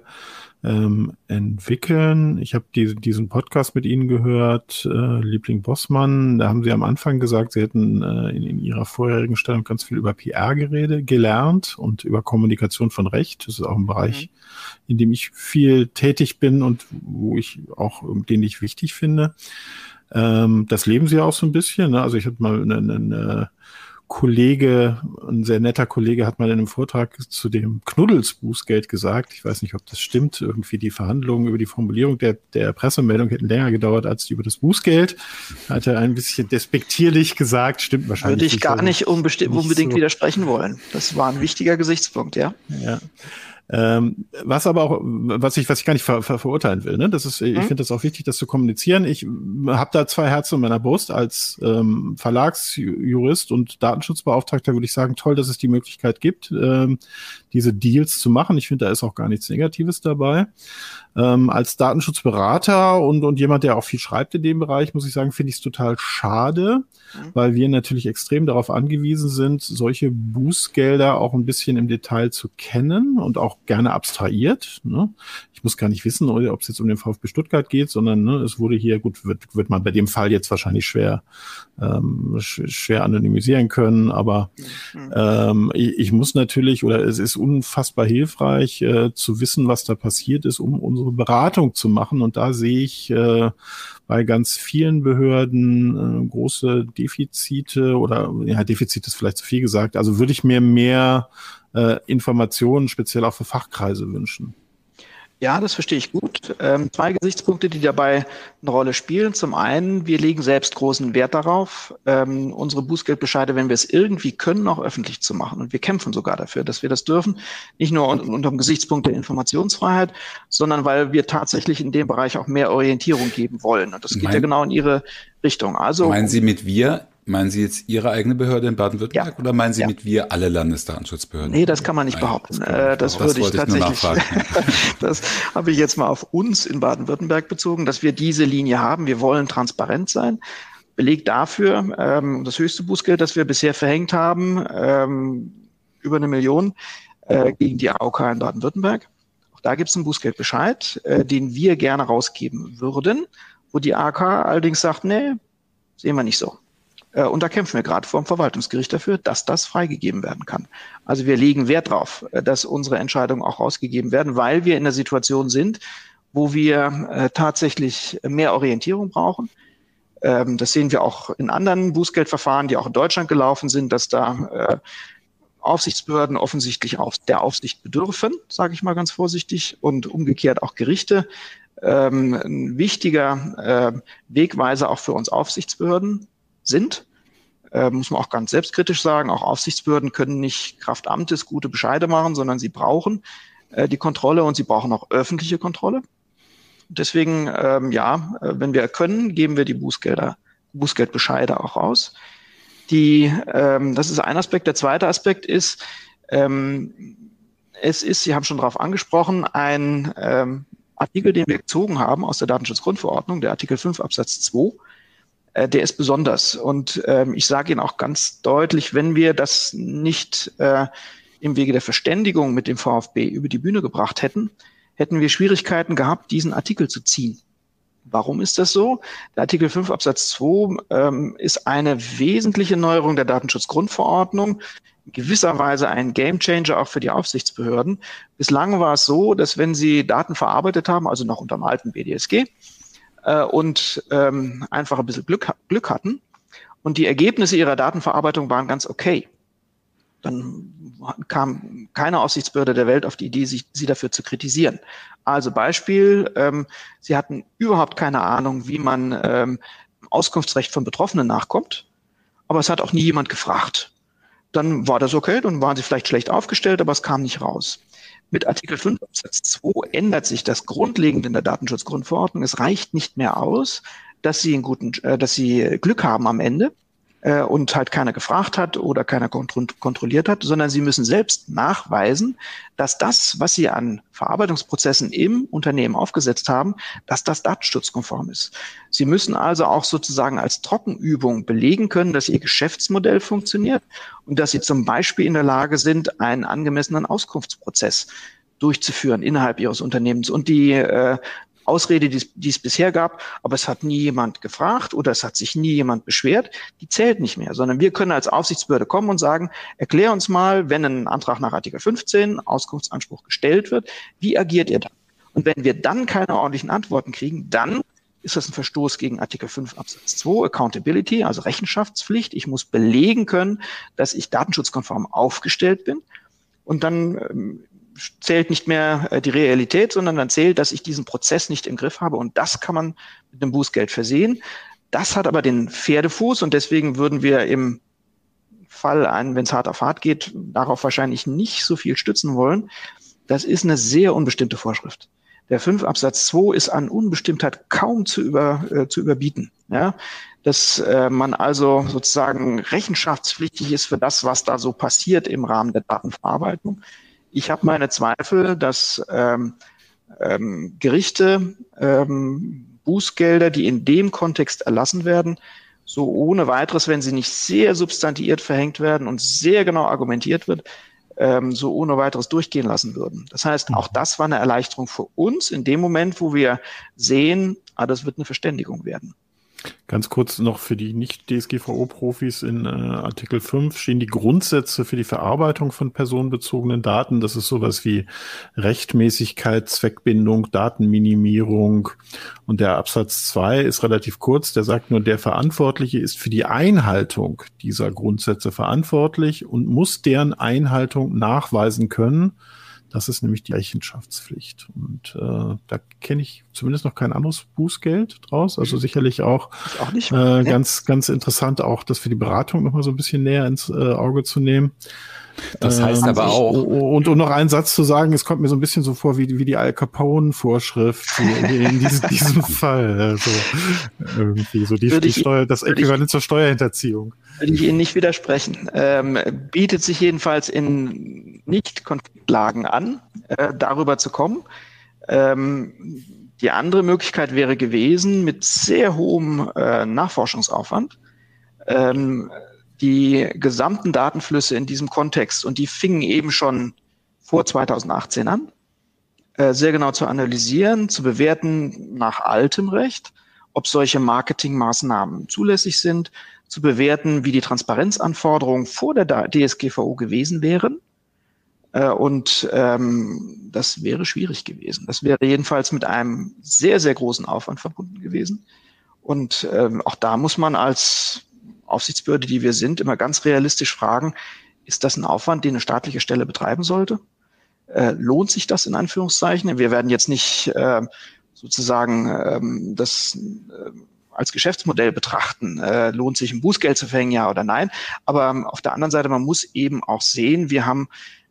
entwickeln. Ich habe diesen Podcast mit Ihnen gehört, Liebling Bossmann. Da haben Sie am Anfang gesagt, Sie hätten in Ihrer vorherigen Stellung ganz viel über PR gelernt und über Kommunikation von Recht. Das ist auch ein Bereich, in dem ich viel tätig bin und wo ich auch, den ich wichtig finde. Das leben Sie auch so ein bisschen. Ne? Also ich hatte mal einen Kollege, ein sehr netter Kollege, hat mal in einem Vortrag zu dem Knuddels-Bußgeld gesagt, ich weiß nicht, ob das stimmt, irgendwie die Verhandlungen über die Formulierung der Pressemeldung hätten länger gedauert als die über das Bußgeld. Hat er ein bisschen despektierlich gesagt, stimmt wahrscheinlich. Würde ich gar nicht unbedingt widersprechen wollen. Das war ein wichtiger Gesichtspunkt, ja. Ja. Was aber auch, was ich gar nicht verurteilen will, ne? Das ist, ich finde das auch wichtig, das zu kommunizieren. Ich habe da zwei Herzen in meiner Brust. Als Verlagsjurist und Datenschutzbeauftragter würde ich sagen, toll, dass es die Möglichkeit gibt, diese Deals zu machen. Ich finde, da ist auch gar nichts Negatives dabei. Als Datenschutzberater und jemand, der auch viel schreibt in dem Bereich, muss ich sagen, finde ich es total schade, weil wir natürlich extrem darauf angewiesen sind, solche Bußgelder auch ein bisschen im Detail zu kennen und auch gerne abstrahiert. Ne? Ich muss gar nicht wissen, ob es jetzt um den VfB Stuttgart geht, sondern es wurde hier, gut, wird man bei dem Fall jetzt wahrscheinlich schwer anonymisieren können, aber ich muss natürlich, oder es ist unfassbar hilfreich zu wissen, was da passiert ist, um unsere Beratung zu machen. Und da sehe ich bei ganz vielen Behörden große Defizite oder Defizit ist vielleicht zu viel gesagt. Also würde ich mir mehr Informationen speziell auch für Fachkreise wünschen. Ja, das verstehe ich gut. Zwei Gesichtspunkte, die dabei eine Rolle spielen. Zum einen, wir legen selbst großen Wert darauf, unsere Bußgeldbescheide, wenn wir es irgendwie können, auch öffentlich zu machen. Und wir kämpfen sogar dafür, dass wir das dürfen. Nicht nur unter dem Gesichtspunkt der Informationsfreiheit, sondern weil wir tatsächlich in dem Bereich auch mehr Orientierung geben wollen. Und das geht ja genau in Ihre Richtung. Also meinen Sie mit wir Meinen Sie jetzt Ihre eigene Behörde in Baden-Württemberg oder meinen Sie mit wir alle Landesdatenschutzbehörden? Nee, das kann man nicht behaupten. Das würde ich tatsächlich, das habe ich jetzt mal auf uns in Baden-Württemberg bezogen, dass wir diese Linie haben. Wir wollen transparent sein. Beleg dafür, das höchste Bußgeld, das wir bisher verhängt haben, über 1 Million gegen die AOK in Baden-Württemberg. Auch da gibt es einen Bußgeldbescheid, den wir gerne rausgeben würden, wo die AOK allerdings sagt, nee, sehen wir nicht so. Und da kämpfen wir gerade vor dem Verwaltungsgericht dafür, dass das freigegeben werden kann. Also wir legen Wert darauf, dass unsere Entscheidungen auch rausgegeben werden, weil wir in der Situation sind, wo wir tatsächlich mehr Orientierung brauchen. Das sehen wir auch in anderen Bußgeldverfahren, die auch in Deutschland gelaufen sind, dass da Aufsichtsbehörden offensichtlich auch der Aufsicht bedürfen, sage ich mal ganz vorsichtig, und umgekehrt auch Gerichte. Ein wichtiger Wegweiser auch für uns Aufsichtsbehörden sind, muss man auch ganz selbstkritisch sagen, auch Aufsichtsbehörden können nicht Kraft Amtes gute Bescheide machen, sondern sie brauchen die Kontrolle und sie brauchen auch öffentliche Kontrolle. Deswegen, wenn wir können, geben wir die Bußgeldbescheide auch raus. Das ist ein Aspekt. Der zweite Aspekt ist, Sie haben schon darauf angesprochen, ein Artikel, den wir gezogen haben aus der Datenschutzgrundverordnung, der Artikel 5 Absatz 2, der ist besonders. Und ich sage Ihnen auch ganz deutlich, wenn wir das nicht im Wege der Verständigung mit dem VfB über die Bühne gebracht hätten, hätten wir Schwierigkeiten gehabt, diesen Artikel zu ziehen. Warum ist das so? Der Artikel 5 Absatz 2 ist eine wesentliche Neuerung der Datenschutzgrundverordnung, in gewisser Weise ein Gamechanger auch für die Aufsichtsbehörden. Bislang war es so, dass wenn sie Daten verarbeitet haben, also noch unter dem alten BDSG, und einfach ein bisschen Glück hatten und die Ergebnisse ihrer Datenverarbeitung waren ganz okay, dann kam keine Aufsichtsbehörde der Welt auf die Idee, sie dafür zu kritisieren. Also Beispiel, sie hatten überhaupt keine Ahnung, wie man Auskunftsrecht von Betroffenen nachkommt, aber es hat auch nie jemand gefragt. Dann war das okay, dann waren sie vielleicht schlecht aufgestellt, aber es kam nicht raus. Mit Artikel 5 Absatz 2 ändert sich das Grundlegende in der Datenschutzgrundverordnung. Es reicht nicht mehr aus, dass sie Glück haben am Ende und halt keiner gefragt hat oder keiner kontrolliert hat, sondern sie müssen selbst nachweisen, dass das, was sie an Verarbeitungsprozessen im Unternehmen aufgesetzt haben, dass das datenschutzkonform ist. Sie müssen also auch sozusagen als Trockenübung belegen können, dass ihr Geschäftsmodell funktioniert und dass sie zum Beispiel in der Lage sind, einen angemessenen Auskunftsprozess durchzuführen innerhalb ihres Unternehmens. Und die Ausrede, die es bisher gab, aber es hat nie jemand gefragt oder es hat sich nie jemand beschwert, die zählt nicht mehr, sondern wir können als Aufsichtsbehörde kommen und sagen, erklär uns mal, wenn ein Antrag nach Artikel 15, Auskunftsanspruch gestellt wird, wie agiert ihr dann? Und wenn wir dann keine ordentlichen Antworten kriegen, dann ist das ein Verstoß gegen Artikel 5 Absatz 2, Accountability, also Rechenschaftspflicht. Ich muss belegen können, dass ich datenschutzkonform aufgestellt bin und dann zählt nicht mehr die Realität, sondern dann zählt, dass ich diesen Prozess nicht im Griff habe und das kann man mit einem Bußgeld versehen. Das hat aber den Pferdefuß und deswegen würden wir im Fall, wenn es hart auf hart geht, darauf wahrscheinlich nicht so viel stützen wollen. Das ist eine sehr unbestimmte Vorschrift. Der 5 Absatz 2 ist an Unbestimmtheit kaum zu überbieten. Ja? Dass man also sozusagen rechenschaftspflichtig ist für das, was da so passiert im Rahmen der Datenverarbeitung. Ich habe meine Zweifel, dass Gerichte Bußgelder, die in dem Kontext erlassen werden, so ohne weiteres, wenn sie nicht sehr substantiiert verhängt werden und sehr genau argumentiert wird, so ohne weiteres durchgehen lassen würden. Das heißt, auch das war eine Erleichterung für uns in dem Moment, wo wir sehen, das wird eine Verständigung werden. Ganz kurz noch für die Nicht-DSGVO-Profis in Artikel 5 stehen die Grundsätze für die Verarbeitung von personenbezogenen Daten. Das ist sowas wie Rechtmäßigkeit, Zweckbindung, Datenminimierung. Und der Absatz 2 ist relativ kurz. Der sagt nur, der Verantwortliche ist für die Einhaltung dieser Grundsätze verantwortlich und muss deren Einhaltung nachweisen können. Das ist nämlich die Rechenschaftspflicht. Und da kenne ich zumindest noch kein anderes Bußgeld draus. Also sicherlich auch, ganz, ganz interessant, auch das für die Beratung nochmal so ein bisschen näher ins Auge zu nehmen. Das heißt aber auch. Und noch einen Satz zu sagen, es kommt mir so ein bisschen so vor wie die Al Capone-Vorschrift in diesem Fall. Also irgendwie so das Äquivalent zur Steuerhinterziehung. Würde ich Ihnen nicht widersprechen. Bietet sich jedenfalls in Nicht-Konfliktlagen an, darüber zu kommen. Die andere Möglichkeit wäre gewesen, mit sehr hohem Nachforschungsaufwand die gesamten Datenflüsse in diesem Kontext, und die fingen eben schon vor 2018 an, sehr genau zu analysieren, zu bewerten nach altem Recht, ob solche Marketingmaßnahmen zulässig sind, zu bewerten, wie die Transparenzanforderungen vor der DSGVO gewesen wären. Und das wäre schwierig gewesen. Das wäre jedenfalls mit einem sehr, sehr großen Aufwand verbunden gewesen. Und auch da muss man als Aufsichtsbehörde, die wir sind, immer ganz realistisch fragen, ist das ein Aufwand, den eine staatliche Stelle betreiben sollte? Lohnt sich das in Anführungszeichen? Wir werden jetzt nicht sozusagen das als Geschäftsmodell betrachten. Lohnt sich ein Bußgeld zu verhängen, ja oder nein? Aber auf der anderen Seite, man muss eben auch sehen, wir haben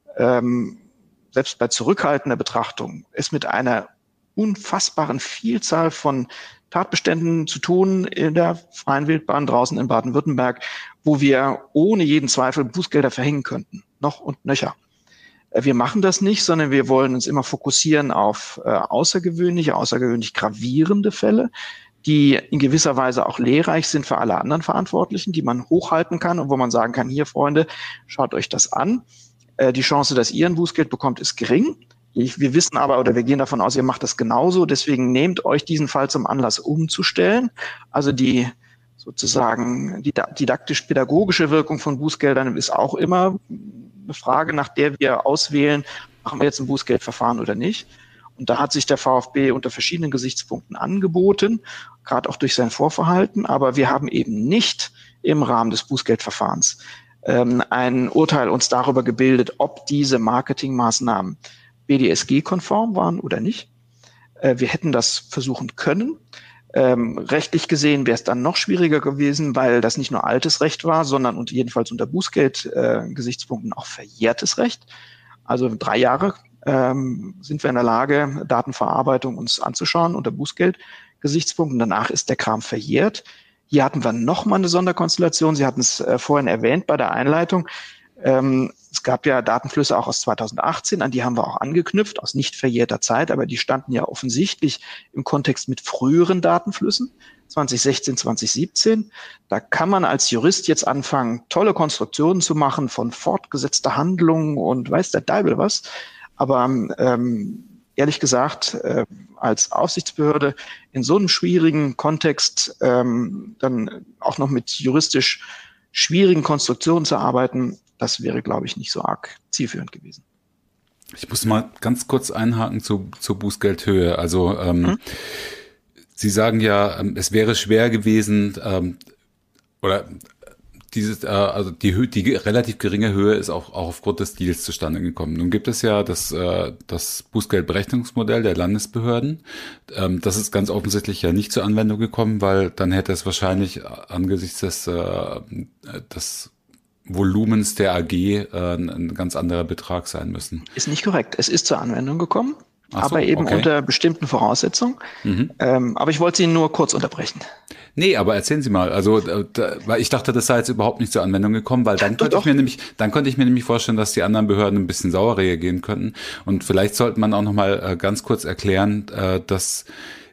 selbst bei zurückhaltender Betrachtung es mit einer unfassbaren Vielzahl von Tatbeständen zu tun in der freien Wildbahn draußen in Baden-Württemberg, wo wir ohne jeden Zweifel Bußgelder verhängen könnten, noch und nöcher. Wir machen das nicht, sondern wir wollen uns immer fokussieren auf außergewöhnlich gravierende Fälle, die in gewisser Weise auch lehrreich sind für alle anderen Verantwortlichen, die man hochhalten kann und wo man sagen kann, hier Freunde, schaut euch das an. Die Chance, dass ihr ein Bußgeld bekommt, ist gering. Wir wissen aber, oder wir gehen davon aus, ihr macht das genauso. Deswegen nehmt euch diesen Fall zum Anlass, umzustellen. Also die sozusagen die didaktisch-pädagogische Wirkung von Bußgeldern ist auch immer eine Frage, nach der wir auswählen, machen wir jetzt ein Bußgeldverfahren oder nicht. Und da hat sich der VfB unter verschiedenen Gesichtspunkten angeboten, gerade auch durch sein Vorverhalten. Aber wir haben eben nicht im Rahmen des Bußgeldverfahrens ein Urteil uns darüber gebildet, ob diese Marketingmaßnahmen BDSG-konform waren oder nicht. Wir hätten das versuchen können. Rechtlich gesehen wäre es dann noch schwieriger gewesen, weil das nicht nur altes Recht war, sondern und jedenfalls unter Bußgeld-Gesichtspunkten auch verjährtes Recht. Also 3 Jahre sind wir in der Lage, Datenverarbeitung uns anzuschauen unter Bußgeld-Gesichtspunkten. Danach ist der Kram verjährt. Hier hatten wir nochmal eine Sonderkonstellation. Sie hatten es vorhin erwähnt bei der Einleitung. Es gab ja Datenflüsse auch aus 2018, an die haben wir auch angeknüpft, aus nicht verjährter Zeit, aber die standen ja offensichtlich im Kontext mit früheren Datenflüssen, 2016, 2017. Da kann man als Jurist jetzt anfangen, tolle Konstruktionen zu machen von fortgesetzter Handlung und weiß der Deibel was. Aber ehrlich gesagt, als Aufsichtsbehörde in so einem schwierigen Kontext dann auch noch mit juristisch schwierigen Konstruktionen zu arbeiten, das wäre, glaube ich, nicht so arg zielführend gewesen. Ich muss mal ganz kurz einhaken zur Bußgeldhöhe. Also Sie sagen ja, es wäre schwer gewesen, oder also die relativ geringe Höhe ist auch aufgrund des Deals zustande gekommen. Nun gibt es ja das Bußgeldberechnungsmodell der Landesbehörden. Das ist ganz offensichtlich ja nicht zur Anwendung gekommen, weil dann hätte es wahrscheinlich angesichts des Volumens der AG ein ganz anderer Betrag sein müssen. Ist nicht korrekt. Es ist zur Anwendung gekommen, aber eben unter bestimmten Voraussetzungen. Aber ich wollte Sie nur kurz unterbrechen. Nee, aber erzählen Sie mal. Also, weil ich dachte, das sei jetzt überhaupt nicht zur Anwendung gekommen, weil dann könnte ich mir nämlich vorstellen, dass die anderen Behörden ein bisschen sauer reagieren könnten. Und vielleicht sollte man auch noch mal ganz kurz erklären, dass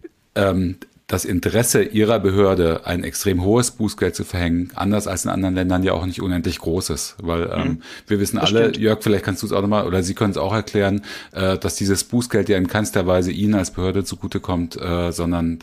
das Interesse Ihrer Behörde, ein extrem hohes Bußgeld zu verhängen, anders als in anderen Ländern ja auch nicht unendlich groß ist. Weil wir wissen alle, stimmt. Jörg, vielleicht kannst du es auch nochmal, oder Sie können es auch erklären, dass dieses Bußgeld ja in keinster Weise Ihnen als Behörde zugutekommt, sondern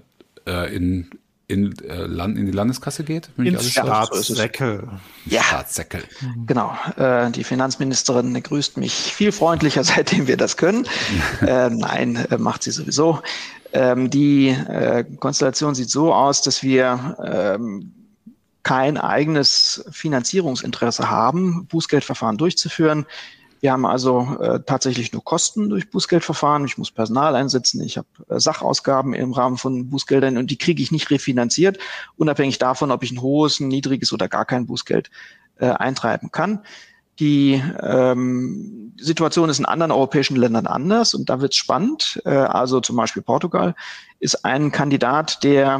in die Landeskasse geht? Ins Staatssäckel. Ja, Staatssäckel. Genau. Die Finanzministerin grüßt mich viel freundlicher, seitdem wir das können. Nein, macht sie sowieso. Die Konstellation sieht so aus, dass wir kein eigenes Finanzierungsinteresse haben, Bußgeldverfahren durchzuführen. Wir haben also tatsächlich nur Kosten durch Bußgeldverfahren. Ich muss Personal einsetzen, ich habe Sachausgaben im Rahmen von Bußgeldern und die kriege ich nicht refinanziert, unabhängig davon, ob ich ein hohes, ein niedriges oder gar kein Bußgeld eintreiben kann. Die Situation ist in anderen europäischen Ländern anders und da wird es spannend. Also zum Beispiel Portugal ist ein Kandidat,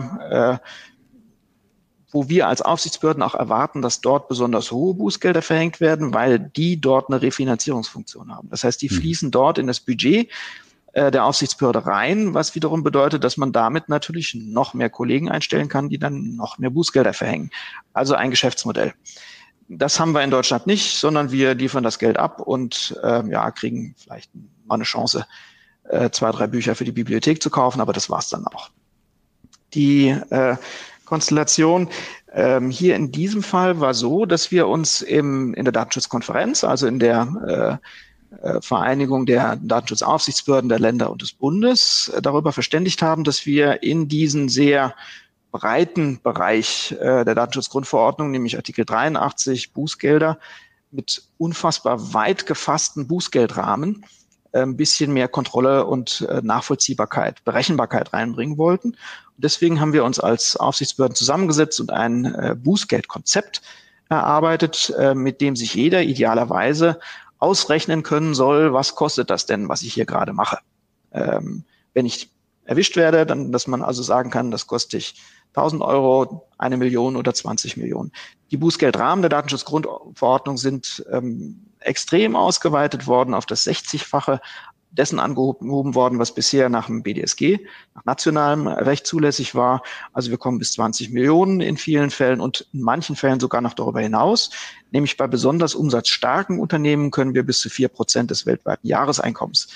wo wir als Aufsichtsbehörden auch erwarten, dass dort besonders hohe Bußgelder verhängt werden, weil die dort eine Refinanzierungsfunktion haben. Das heißt, die fließen dort in das Budget der Aufsichtsbehörde rein, was wiederum bedeutet, dass man damit natürlich noch mehr Kollegen einstellen kann, die dann noch mehr Bußgelder verhängen. Also ein Geschäftsmodell. Das haben wir in Deutschland nicht, sondern wir liefern das Geld ab und kriegen vielleicht mal eine Chance, 2, 3 Bücher für die Bibliothek zu kaufen, aber das war's dann auch. Die Konstellation hier in diesem Fall war so, dass wir uns in der Datenschutzkonferenz, also in der Vereinigung der Datenschutzaufsichtsbehörden der Länder und des Bundes, darüber verständigt haben, dass wir in diesen sehr breiten Bereich der Datenschutzgrundverordnung, nämlich Artikel 83 Bußgelder, mit unfassbar weit gefassten Bußgeldrahmen ein bisschen mehr Kontrolle und Nachvollziehbarkeit, Berechenbarkeit reinbringen wollten. Und deswegen haben wir uns als Aufsichtsbehörden zusammengesetzt und ein Bußgeldkonzept erarbeitet, mit dem sich jeder idealerweise ausrechnen können soll, was kostet das denn, was ich hier gerade mache. Wenn ich erwischt werde, dann, dass man also sagen kann, das kostet ich 1.000 Euro, 1 Million oder 20 Millionen. Die Bußgeldrahmen der Datenschutzgrundverordnung sind extrem ausgeweitet worden auf das 60-fache dessen angehoben worden, was bisher nach dem BDSG, nach nationalem Recht zulässig war. Also wir kommen bis 20 Millionen in vielen Fällen und in manchen Fällen sogar noch darüber hinaus. Nämlich bei besonders umsatzstarken Unternehmen können wir bis zu 4% des weltweiten Jahreseinkommens,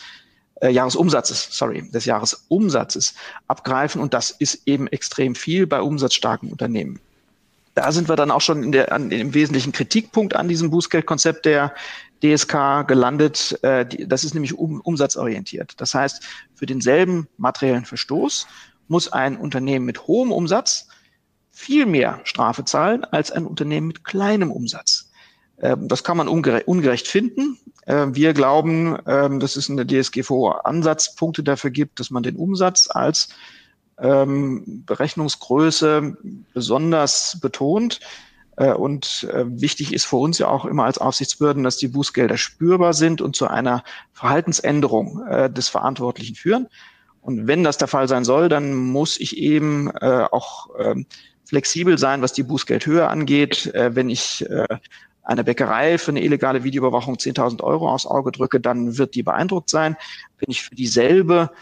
des Jahresumsatzes abgreifen. Und das ist eben extrem viel bei umsatzstarken Unternehmen. Da sind wir dann auch schon im wesentlichen Kritikpunkt an diesem Bußgeldkonzept der DSK gelandet. Das ist nämlich umsatzorientiert. Das heißt, für denselben materiellen Verstoß muss ein Unternehmen mit hohem Umsatz viel mehr Strafe zahlen als ein Unternehmen mit kleinem Umsatz. Das kann man ungerecht finden. Wir glauben, dass es in der DSGVO Ansatzpunkte dafür gibt, dass man den Umsatz als Berechnungsgröße besonders betont. Und wichtig ist für uns ja auch immer als Aufsichtsbehörden, dass die Bußgelder spürbar sind und zu einer Verhaltensänderung des Verantwortlichen führen. Und wenn das der Fall sein soll, dann muss ich eben auch flexibel sein, was die Bußgeldhöhe angeht. Wenn ich einer Bäckerei für eine illegale Videoüberwachung 10.000 Euro aufs Auge drücke, dann wird die beeindruckt sein. Wenn ich für dieselbe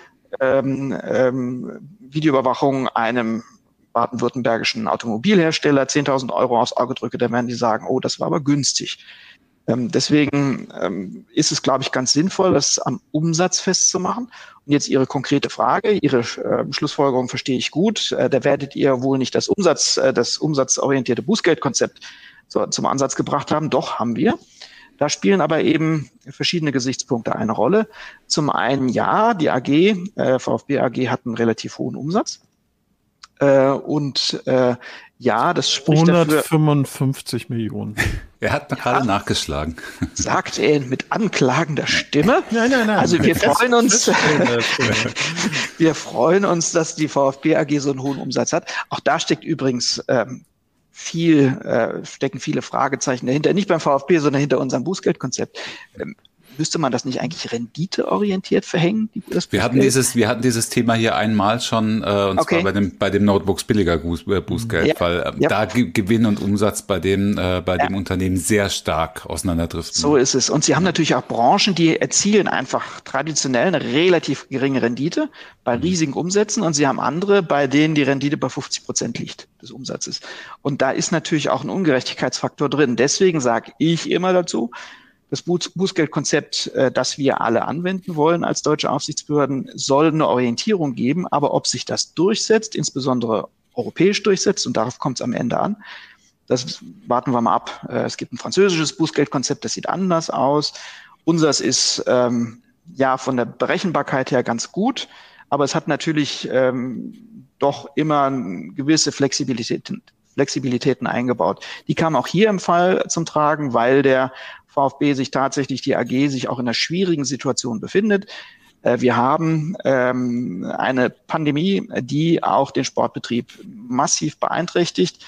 Videoüberwachung einem baden-württembergischen Automobilhersteller 10.000 Euro aufs Auge drücke, dann werden die sagen, oh, das war aber günstig. Deswegen ist es, glaube ich, ganz sinnvoll, das am Umsatz festzumachen. Und jetzt Ihre konkrete Frage, Ihre Schlussfolgerung verstehe ich gut. Da werdet ihr wohl nicht das umsatzorientierte Bußgeldkonzept zum Ansatz gebracht haben. Doch, haben wir. Da spielen aber eben verschiedene Gesichtspunkte eine Rolle. Zum einen, ja, die VfB AG hat einen relativ hohen Umsatz. Ja, das spricht 155 Millionen. Er hat gerade nachgeschlagen. Sagt er mit anklagender Stimme. Nein. Also wir freuen uns, dass die VfB AG so einen hohen Umsatz hat. Auch da steckt übrigens stecken viele Fragezeichen dahinter. Nicht beim VfB, sondern hinter unserem Bußgeldkonzept. Müsste man das nicht eigentlich renditeorientiert verhängen? Wir hatten dieses Thema hier einmal schon, und zwar bei dem Notebooks billiger Bußgeld, weil da Gewinn und Umsatz bei dem Unternehmen sehr stark auseinanderdriften. So ist es. Und Sie haben natürlich auch Branchen, die erzielen einfach traditionell eine relativ geringe Rendite bei riesigen Umsätzen und Sie haben andere, bei denen die Rendite bei 50% liegt des Umsatzes. Und da ist natürlich auch ein Ungerechtigkeitsfaktor drin. Deswegen sage ich immer dazu, das Bußgeldkonzept, das wir alle anwenden wollen als deutsche Aufsichtsbehörden, soll eine Orientierung geben. Aber ob sich das durchsetzt, insbesondere europäisch durchsetzt, und darauf kommt es am Ende an, das warten wir mal ab. Es gibt ein französisches Bußgeldkonzept, das sieht anders aus. Unseres ist von der Berechenbarkeit her ganz gut, aber es hat natürlich doch immer gewisse Flexibilitäten eingebaut. Die kamen auch hier im Fall zum Tragen, weil der VfB die AG sich auch in einer schwierigen Situation befindet. Wir haben eine Pandemie, die auch den Sportbetrieb massiv beeinträchtigt.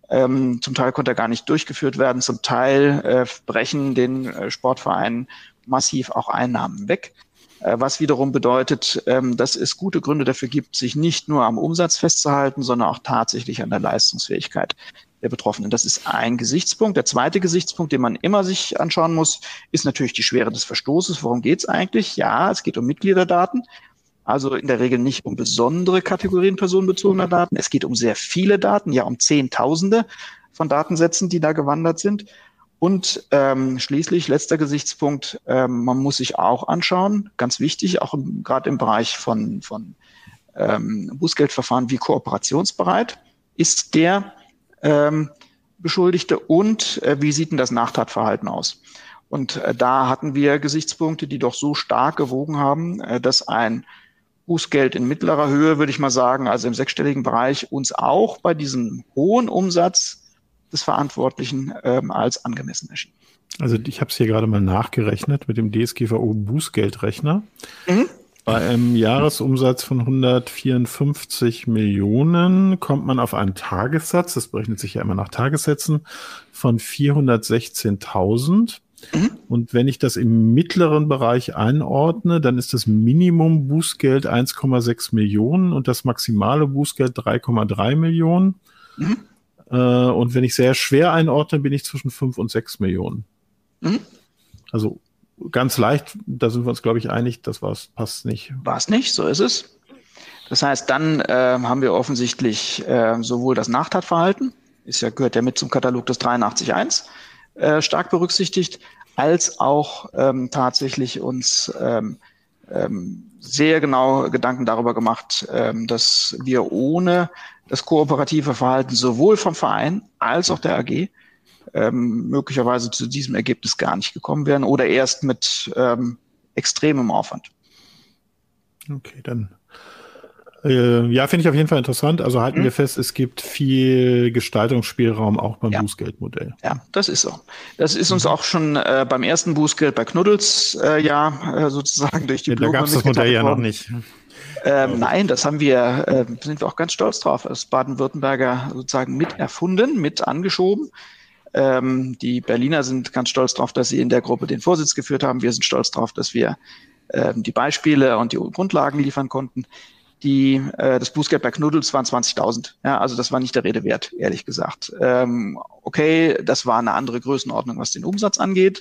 Zum Teil konnte er gar nicht durchgeführt werden. Zum Teil brechen den Sportvereinen massiv auch Einnahmen weg. Was wiederum bedeutet, dass es gute Gründe dafür gibt, sich nicht nur am Umsatz festzuhalten, sondern auch tatsächlich an der Leistungsfähigkeit der Betroffenen. Das ist ein Gesichtspunkt. Der zweite Gesichtspunkt, den man immer sich anschauen muss, ist natürlich die Schwere des Verstoßes. Worum geht es eigentlich? Ja, es geht um Mitgliederdaten. Also in der Regel nicht um besondere Kategorien personenbezogener Daten. Es geht um sehr viele Daten, ja um Zehntausende von Datensätzen, die da gewandert sind. Und schließlich, letzter Gesichtspunkt, man muss sich auch anschauen, ganz wichtig, auch gerade im Bereich von Bußgeldverfahren, wie kooperationsbereit ist der Beschuldigte und wie sieht denn das Nachtatverhalten aus? Und da hatten wir Gesichtspunkte, die doch so stark gewogen haben, dass ein Bußgeld in mittlerer Höhe, würde ich mal sagen, also im sechsstelligen Bereich, uns auch bei diesem hohen Umsatz des Verantwortlichen als angemessen erschien. Also ich habe es hier gerade mal nachgerechnet mit dem DSGVO-Bußgeldrechner. Bei einem Jahresumsatz von 154 Millionen kommt man auf einen Tagessatz, das berechnet sich ja immer nach Tagessätzen, von 416.000. Und wenn ich das im mittleren Bereich einordne, dann ist das Minimum Bußgeld 1,6 Millionen und das maximale Bußgeld 3,3 Millionen. Und wenn ich sehr schwer einordne, bin ich zwischen 5 und 6 Millionen. Also ganz leicht, da sind wir uns, glaube ich, einig, passt nicht. War es nicht, so ist es. Das heißt, dann haben wir offensichtlich sowohl das Nachtatverhalten, gehört ja mit zum Katalog des 83.1, stark berücksichtigt, als auch tatsächlich uns sehr genau Gedanken darüber gemacht, dass wir ohne das kooperative Verhalten sowohl vom Verein als auch der AG möglicherweise zu diesem Ergebnis gar nicht gekommen wären oder erst mit extremem Aufwand. Okay, dann ja, finde ich auf jeden Fall interessant. Also halten wir fest, es gibt viel Gestaltungsspielraum auch beim Bußgeldmodell. Ja, das ist so. Das ist uns auch schon beim ersten Bußgeld bei Knuddels sozusagen durch die Blume. Da gab es das Modell ja noch nicht. Nein, das sind wir auch ganz stolz drauf, als Baden-Württemberger sozusagen mit erfunden, mit angeschoben. Die Berliner sind ganz stolz drauf, dass sie in der Gruppe den Vorsitz geführt haben. Wir sind stolz drauf, dass wir die Beispiele und die Grundlagen liefern konnten. Das Bußgeld bei Knuddels waren 20.000. Ja, also das war nicht der Rede wert, ehrlich gesagt. Okay, das war eine andere Größenordnung, was den Umsatz angeht.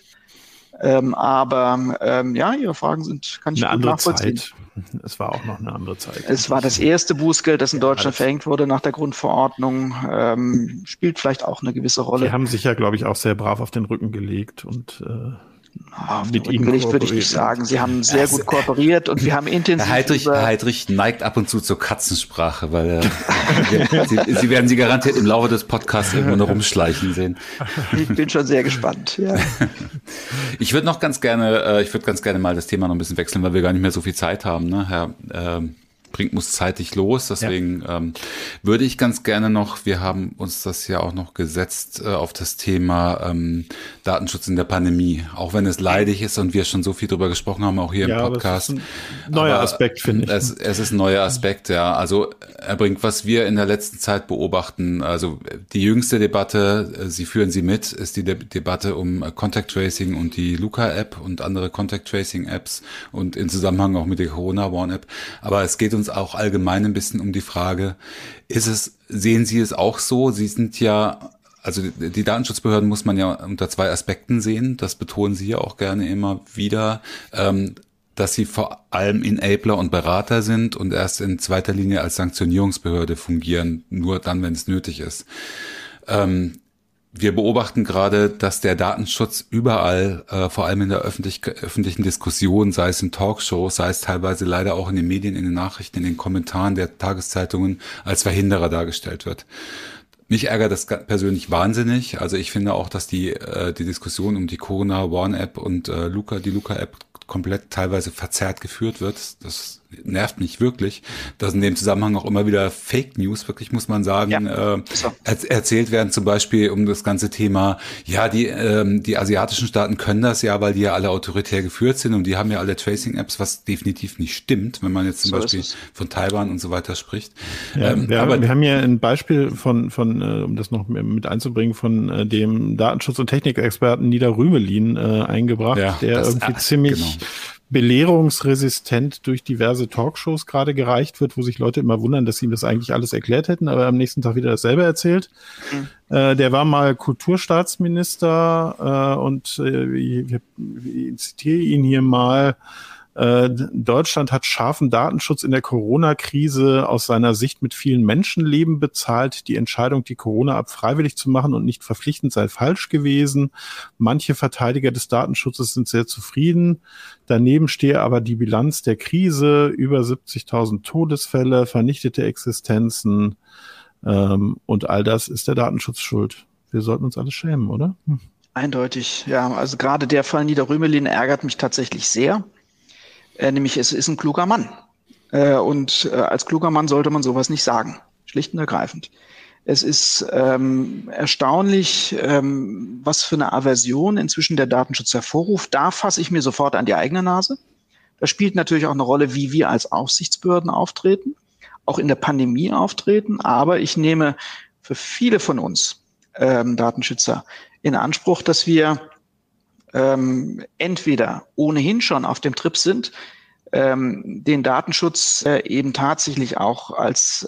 Aber Ihre Fragen kann ich gut nachvollziehen. Zeit. Es war auch noch eine andere Zeit. Es war das erste Bußgeld, das in Deutschland verhängt wurde nach der Grundverordnung. Spielt vielleicht auch eine gewisse Rolle. Die haben sich ja, glaube ich, auch sehr brav auf den Rücken gelegt und auf den Rücken gelegt würde ich nicht sagen. Sie haben sehr gut kooperiert und wir haben intensiv. Herr Heidrich neigt ab und zu zur Katzensprache, weil Sie werden sie garantiert im Laufe des Podcasts irgendwo noch rumschleichen sehen. Ich bin schon sehr gespannt. Ja. Ich würde ganz gerne mal das Thema noch ein bisschen wechseln, weil wir gar nicht mehr so viel Zeit haben. Ne? Herr Brink muss zeitig los, deswegen würde ich ganz gerne noch, wir haben uns das ja auch noch gesetzt auf das Thema Datenschutz in der Pandemie, auch wenn es leidig ist und wir schon so viel drüber gesprochen haben, auch hier im Podcast. Das ist ein neuer Aspekt, finde ich. Es ist ein neuer Aspekt, ja. Also Herr Brink, was wir in der letzten Zeit beobachten, also die jüngste Debatte, Sie führen sie mit, ist die Debatte um Contact Tracing und die Luca-App und andere Contact Tracing-Apps und in Zusammenhang auch mit der Corona-Warn-App. Aber es geht uns auch allgemein ein bisschen um die Frage, sehen Sie es auch so? Sie sind ja, also die Datenschutzbehörden muss man ja unter zwei Aspekten sehen, das betonen Sie ja auch gerne immer wieder, dass sie vor allem Enabler und Berater sind und erst in zweiter Linie als Sanktionierungsbehörde fungieren, nur dann, wenn es nötig ist. Wir beobachten gerade, dass der Datenschutz überall, vor allem in der öffentlichen Diskussion, sei es in Talkshows, sei es teilweise leider auch in den Medien, in den Nachrichten, in den Kommentaren der Tageszeitungen, als Verhinderer dargestellt wird. Mich ärgert das persönlich wahnsinnig. Also ich finde auch, dass die Diskussion um die Corona-Warn-App und die Luca-App komplett teilweise verzerrt geführt wird. Das nervt mich wirklich, dass in dem Zusammenhang auch immer wieder Fake News, wirklich muss man sagen, erzählt werden, zum Beispiel um das ganze Thema, ja, die asiatischen Staaten können das ja, weil die ja alle autoritär geführt sind und die haben ja alle Tracing-Apps, was definitiv nicht stimmt, wenn man jetzt zum Beispiel von Taiwan und so weiter spricht. Ja, wir haben hier ein Beispiel von um das noch mit einzubringen, von dem Datenschutz- und Technikexperten Nida Rümelin eingebracht, der irgendwie ziemlich belehrungsresistent durch diverse Talkshows gerade gereicht wird, wo sich Leute immer wundern, dass sie ihm das eigentlich alles erklärt hätten, aber am nächsten Tag wieder dasselbe erzählt. Der war mal Kulturstaatsminister und ich zitiere ihn hier mal: Deutschland hat scharfen Datenschutz in der Corona-Krise aus seiner Sicht mit vielen Menschenleben bezahlt. Die Entscheidung, die Corona-App freiwillig zu machen und nicht verpflichtend, sei falsch gewesen. Manche Verteidiger des Datenschutzes sind sehr zufrieden. Daneben stehe aber die Bilanz der Krise: über 70.000 Todesfälle, vernichtete Existenzen, und all das ist der Datenschutz schuld. Wir sollten uns alles schämen, oder? Eindeutig, ja. Also gerade der Fall Nida Rümelin ärgert mich tatsächlich sehr. Nämlich es ist ein kluger Mann. Und als kluger Mann sollte man sowas nicht sagen. Schlicht und ergreifend. Es ist erstaunlich, was für eine Aversion inzwischen der Datenschutz hervorruft. Da fasse ich mir sofort an die eigene Nase. Da spielt natürlich auch eine Rolle, wie wir als Aufsichtsbehörden auftreten, auch in der Pandemie auftreten. Aber ich nehme für viele von uns Datenschützer in Anspruch, dass wir entweder ohnehin schon auf dem Trip sind, den Datenschutz eben tatsächlich auch als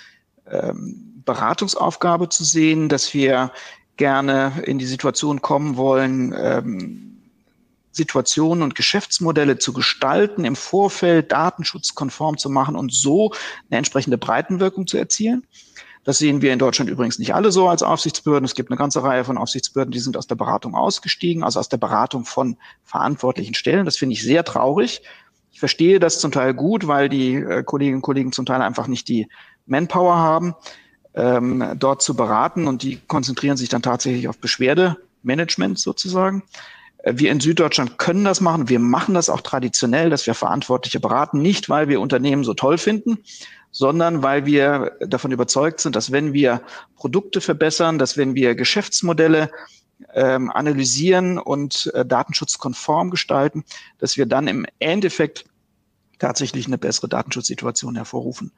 Beratungsaufgabe zu sehen, dass wir gerne in die Situation kommen wollen, Situationen und Geschäftsmodelle zu gestalten, im Vorfeld datenschutzkonform zu machen und so eine entsprechende Breitenwirkung zu erzielen. Das sehen wir in Deutschland übrigens nicht alle so als Aufsichtsbehörden. Es gibt eine ganze Reihe von Aufsichtsbehörden, die sind aus der Beratung ausgestiegen, also aus der Beratung von verantwortlichen Stellen. Das finde ich sehr traurig. Ich verstehe das zum Teil gut, weil die Kolleginnen und Kollegen zum Teil einfach nicht die Manpower haben, dort zu beraten, und die konzentrieren sich dann tatsächlich auf Beschwerdemanagement sozusagen. Wir in Süddeutschland können das machen. Wir machen das auch traditionell, dass wir Verantwortliche beraten, nicht weil wir Unternehmen so toll finden, sondern weil wir davon überzeugt sind, dass wenn wir Produkte verbessern, dass wenn wir Geschäftsmodelle analysieren und datenschutzkonform gestalten, dass wir dann im Endeffekt tatsächlich eine bessere Datenschutzsituation hervorrufen.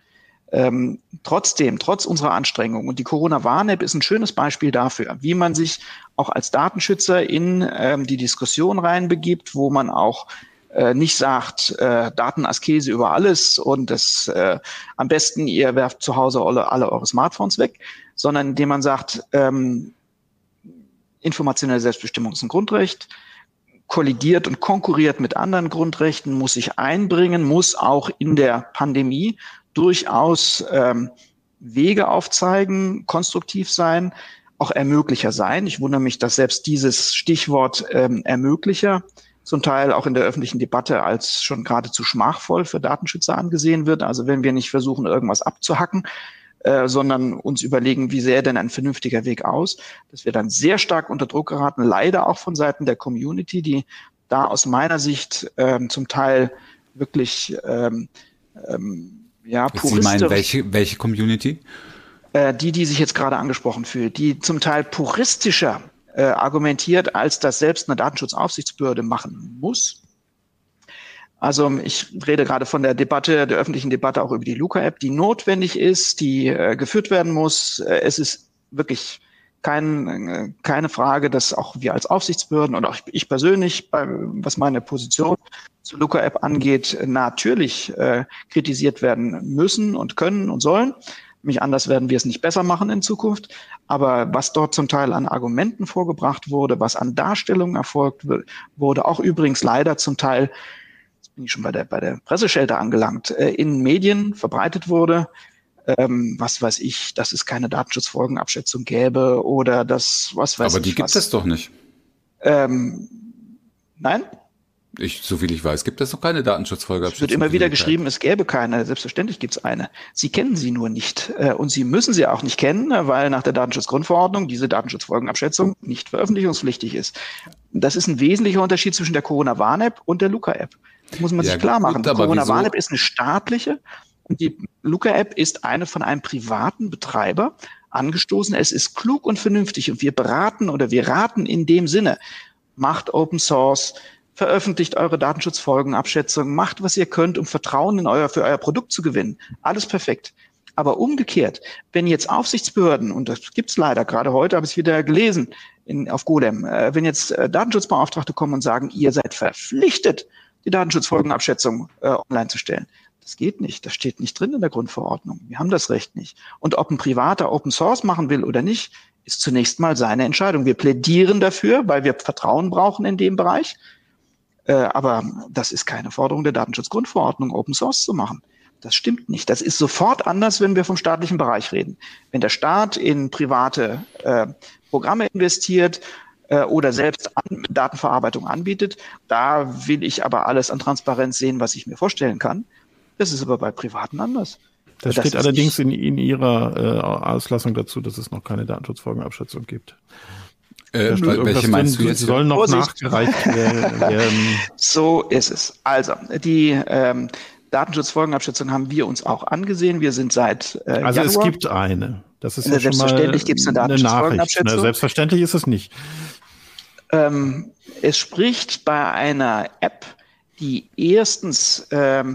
Trotz unserer Anstrengungen, und die Corona-Warn-App ist ein schönes Beispiel dafür, wie man sich auch als Datenschützer in die Diskussion reinbegibt, wo man auch nicht sagt, Datenaskese über alles und das am besten ihr werft zu Hause alle eure Smartphones weg, sondern indem man sagt, informationelle Selbstbestimmung ist ein Grundrecht, kollidiert und konkurriert mit anderen Grundrechten, muss sich einbringen, muss auch in der Pandemie durchaus Wege aufzeigen, konstruktiv sein, auch Ermöglicher sein. Ich wundere mich, dass selbst dieses Stichwort Ermöglicher zum Teil auch in der öffentlichen Debatte als schon geradezu schmachvoll für Datenschützer angesehen wird. Also wenn wir nicht versuchen, irgendwas abzuhacken, sondern uns überlegen, wie sähe denn ein vernünftiger Weg aus, dass wir dann sehr stark unter Druck geraten, leider auch von Seiten der Community, die da aus meiner Sicht zum Teil wirklich puristisch. Sie meinen, welche Community? Die sich jetzt gerade angesprochen fühlt, die zum Teil puristischer argumentiert, als das selbst eine Datenschutzaufsichtsbehörde machen muss. Also ich rede gerade von der Debatte, der öffentlichen Debatte auch über die Luca-App, die notwendig ist, die geführt werden muss. Es ist wirklich keine Frage, dass auch wir als Aufsichtsbehörden und auch ich persönlich, was meine Position zur Luca-App angeht, natürlich kritisiert werden müssen und können und sollen. Nämlich anders werden wir es nicht besser machen in Zukunft. Aber was dort zum Teil an Argumenten vorgebracht wurde, was an Darstellungen erfolgt wurde, auch übrigens leider zum Teil, jetzt bin ich schon bei der Presseschelte angelangt, in Medien verbreitet wurde, was weiß ich, dass es keine Datenschutzfolgenabschätzung gäbe oder das, was weiß ich. Aber die gibt es doch nicht. Nein? Soviel ich weiß, gibt es noch keine Datenschutzfolgeabschätzung. Es wird immer wieder geschrieben, es gäbe keine. Selbstverständlich gibt es eine. Sie kennen sie nur nicht. Und Sie müssen sie auch nicht kennen, weil nach der Datenschutzgrundverordnung diese Datenschutzfolgenabschätzung nicht veröffentlichungspflichtig ist. Das ist ein wesentlicher Unterschied zwischen der Corona-Warn-App und der Luca-App. Das muss man sich klar machen. Die Corona-Warn-App ist eine staatliche und die Luca-App ist eine von einem privaten Betreiber angestoßen. Es ist klug und vernünftig und wir raten in dem Sinne, macht Open Source, veröffentlicht eure Datenschutzfolgenabschätzung, macht, was ihr könnt, um Vertrauen für euer Produkt zu gewinnen. Alles perfekt. Aber umgekehrt, wenn jetzt Aufsichtsbehörden, und das gibt's leider, gerade heute habe ich es wieder gelesen auf Golem, wenn jetzt Datenschutzbeauftragte kommen und sagen, ihr seid verpflichtet, die Datenschutzfolgenabschätzung online zu stellen. Das geht nicht. Das steht nicht drin in der Grundverordnung. Wir haben das Recht nicht. Und ob ein Privater Open Source machen will oder nicht, ist zunächst mal seine Entscheidung. Wir plädieren dafür, weil wir Vertrauen brauchen in dem Bereich. Aber das ist keine Forderung der Datenschutzgrundverordnung, Open Source zu machen. Das stimmt nicht. Das ist sofort anders, wenn wir vom staatlichen Bereich reden. Wenn der Staat in private Programme investiert oder selbst Datenverarbeitung anbietet, da will ich aber alles an Transparenz sehen, was ich mir vorstellen kann. Das ist aber bei Privaten anders. Das steht allerdings in Ihrer Auslassung dazu, dass es noch keine Datenschutzfolgenabschätzung gibt. Welche meinst du jetzt? Sie sollen noch nachgereicht werden. So ist es. Also, die Datenschutzfolgenabschätzung haben wir uns auch angesehen. Wir sind seit Also Januar. Es gibt eine. Das ist ja selbstverständlich gibt es eine Datenschutzfolgenabschätzung. Selbstverständlich ist es nicht. Es spricht bei einer App, die erstens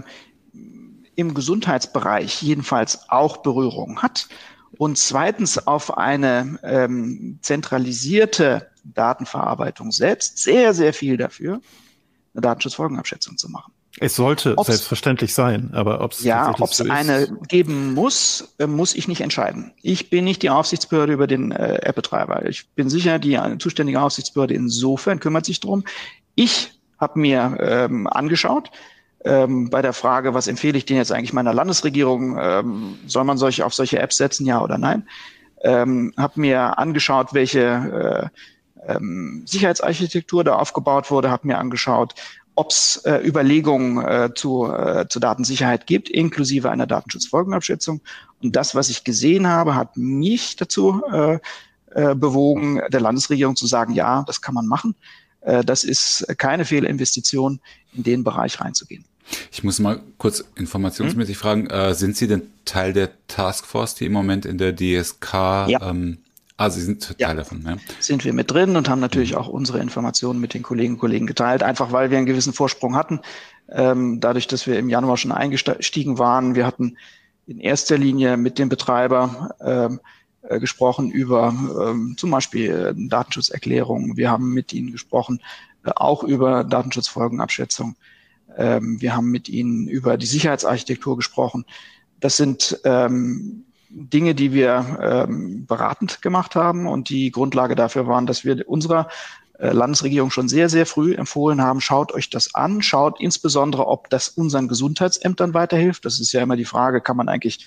im Gesundheitsbereich jedenfalls auch Berührung hat und zweitens auf eine zentralisierte Datenverarbeitung selbst sehr, sehr viel dafür, eine Datenschutzfolgenabschätzung zu machen. Es sollte selbstverständlich sein, aber ob es eine geben muss, muss ich nicht entscheiden. Ich bin nicht die Aufsichtsbehörde über den App-Betreiber. Ich bin sicher, die zuständige Aufsichtsbehörde insofern kümmert sich drum. Ich habe mir angeschaut, bei der Frage, was empfehle ich denn jetzt eigentlich meiner Landesregierung, soll man auf solche Apps setzen, ja oder nein? Habe mir angeschaut, welche Sicherheitsarchitektur da aufgebaut wurde, habe mir angeschaut, ob es Überlegungen zur Datensicherheit gibt, inklusive einer Datenschutzfolgenabschätzung. Und das, was ich gesehen habe, hat mich dazu bewogen, der Landesregierung zu sagen, ja, das kann man machen. Das ist keine Fehlinvestition, in den Bereich reinzugehen. Ich muss mal kurz informationsmäßig fragen, sind Sie denn Teil der Taskforce, die im Moment in der DSK, ja. Sie sind Teil davon, ja? Sind wir mit drin und haben natürlich auch unsere Informationen mit den Kolleginnen und Kollegen geteilt, einfach weil wir einen gewissen Vorsprung hatten, dadurch, dass wir im Januar schon eingestiegen waren. Wir hatten in erster Linie mit dem Betreiber gesprochen über zum Beispiel Datenschutzerklärungen. Wir haben mit ihnen gesprochen, auch über Datenschutzfolgenabschätzung. Wir haben mit ihnen über die Sicherheitsarchitektur gesprochen. Das sind Dinge, die wir beratend gemacht haben und die Grundlage dafür waren, dass wir unserer Landesregierung schon sehr, sehr früh empfohlen haben, schaut euch das an, schaut insbesondere, ob das unseren Gesundheitsämtern weiterhilft. Das ist ja immer die Frage, kann man eigentlich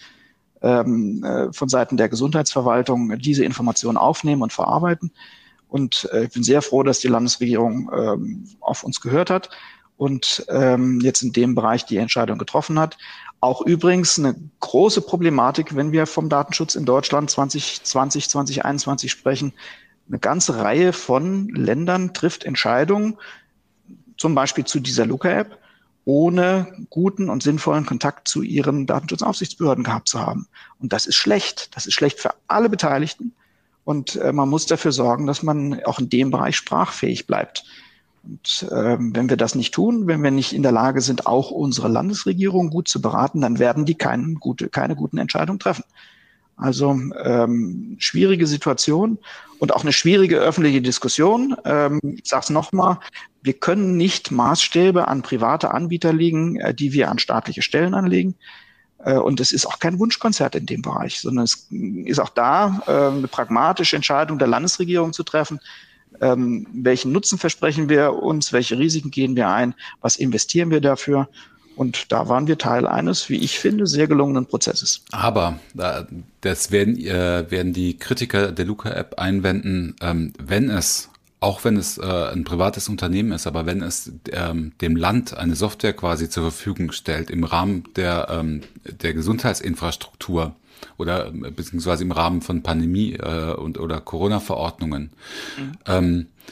von Seiten der Gesundheitsverwaltung diese Informationen aufnehmen und verarbeiten. Und ich bin sehr froh, dass die Landesregierung auf uns gehört hat und jetzt in dem Bereich die Entscheidung getroffen hat. Auch übrigens eine große Problematik, wenn wir vom Datenschutz in Deutschland 2020, 2021 sprechen. Eine ganze Reihe von Ländern trifft Entscheidungen, zum Beispiel zu dieser Luca-App, ohne guten und sinnvollen Kontakt zu ihren Datenschutzaufsichtsbehörden gehabt zu haben. Und das ist schlecht. Das ist schlecht für alle Beteiligten. Und man muss dafür sorgen, dass man auch in dem Bereich sprachfähig bleibt. Und wenn wir das nicht tun, wenn wir nicht in der Lage sind, auch unsere Landesregierung gut zu beraten, dann werden die keine guten Entscheidungen treffen. Also schwierige Situation und auch eine schwierige öffentliche Diskussion. Ich sage es nochmal, wir können nicht Maßstäbe an private Anbieter legen, die wir an staatliche Stellen anlegen. Und es ist auch kein Wunschkonzert in dem Bereich, sondern es ist auch da eine pragmatische Entscheidung der Landesregierung zu treffen. Welchen Nutzen versprechen wir uns, welche Risiken gehen wir ein, was investieren wir dafür? Und da waren wir Teil eines, wie ich finde, sehr gelungenen Prozesses. Aber das werden die Kritiker der Luca-App einwenden, wenn es ein privates Unternehmen ist, aber wenn es dem Land eine Software quasi zur Verfügung stellt im Rahmen der Gesundheitsinfrastruktur oder beziehungsweise im Rahmen von Pandemie oder Corona-Verordnungen,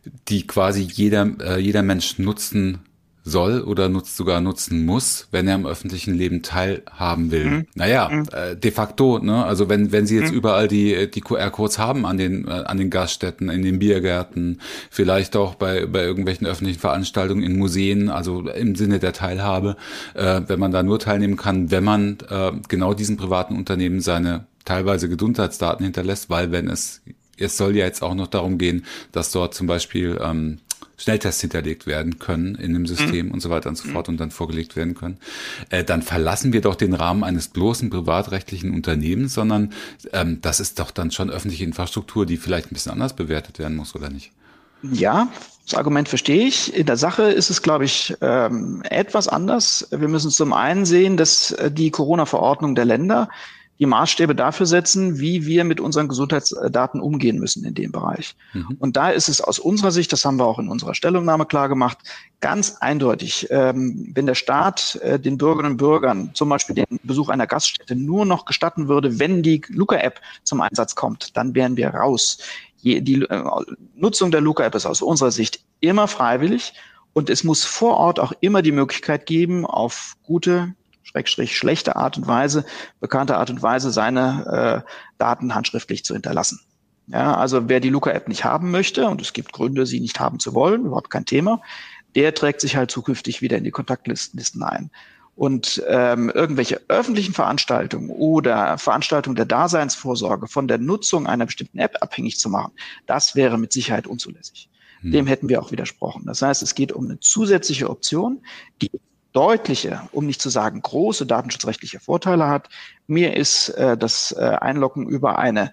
die quasi jeder Mensch nutzen soll oder sogar nutzen muss, wenn er am öffentlichen Leben teilhaben will. De facto, ne? Also wenn Sie jetzt überall die QR-Codes haben an den Gaststätten, in den Biergärten, vielleicht auch bei irgendwelchen öffentlichen Veranstaltungen in Museen, also im Sinne der Teilhabe, wenn man da nur teilnehmen kann, wenn man genau diesen privaten Unternehmen seine teilweise Gesundheitsdaten hinterlässt, weil es soll ja jetzt auch noch darum gehen, dass dort zum Beispiel Schnelltests hinterlegt werden können in dem System und so weiter und so fort und dann vorgelegt werden können, dann verlassen wir doch den Rahmen eines bloßen privatrechtlichen Unternehmens, sondern das ist doch dann schon öffentliche Infrastruktur, die vielleicht ein bisschen anders bewertet werden muss, oder nicht? Ja, das Argument verstehe ich. In der Sache ist es, glaube ich, etwas anders. Wir müssen zum einen sehen, dass die Corona-Verordnung der Länder die Maßstäbe dafür setzen, wie wir mit unseren Gesundheitsdaten umgehen müssen in dem Bereich. Und da ist es aus unserer Sicht, das haben wir auch in unserer Stellungnahme klar gemacht, ganz eindeutig, wenn der Staat den Bürgerinnen und Bürgern zum Beispiel den Besuch einer Gaststätte nur noch gestatten würde, wenn die Luca-App zum Einsatz kommt, dann wären wir raus. Die Nutzung der Luca-App ist aus unserer Sicht immer freiwillig und es muss vor Ort auch immer die Möglichkeit geben, auf gute schlechte Art und Weise, bekannte Art und Weise, seine Daten handschriftlich zu hinterlassen. Ja, also wer die Luca-App nicht haben möchte, und es gibt Gründe, sie nicht haben zu wollen, überhaupt kein Thema, der trägt sich halt zukünftig wieder in die Kontaktlisten ein. Und irgendwelche öffentlichen Veranstaltungen oder Veranstaltungen der Daseinsvorsorge von der Nutzung einer bestimmten App abhängig zu machen, das wäre mit Sicherheit unzulässig. Dem hätten wir auch widersprochen. Das heißt, es geht um eine zusätzliche Option, die deutliche, um nicht zu sagen große datenschutzrechtliche Vorteile hat. Mir ist das Einloggen über eine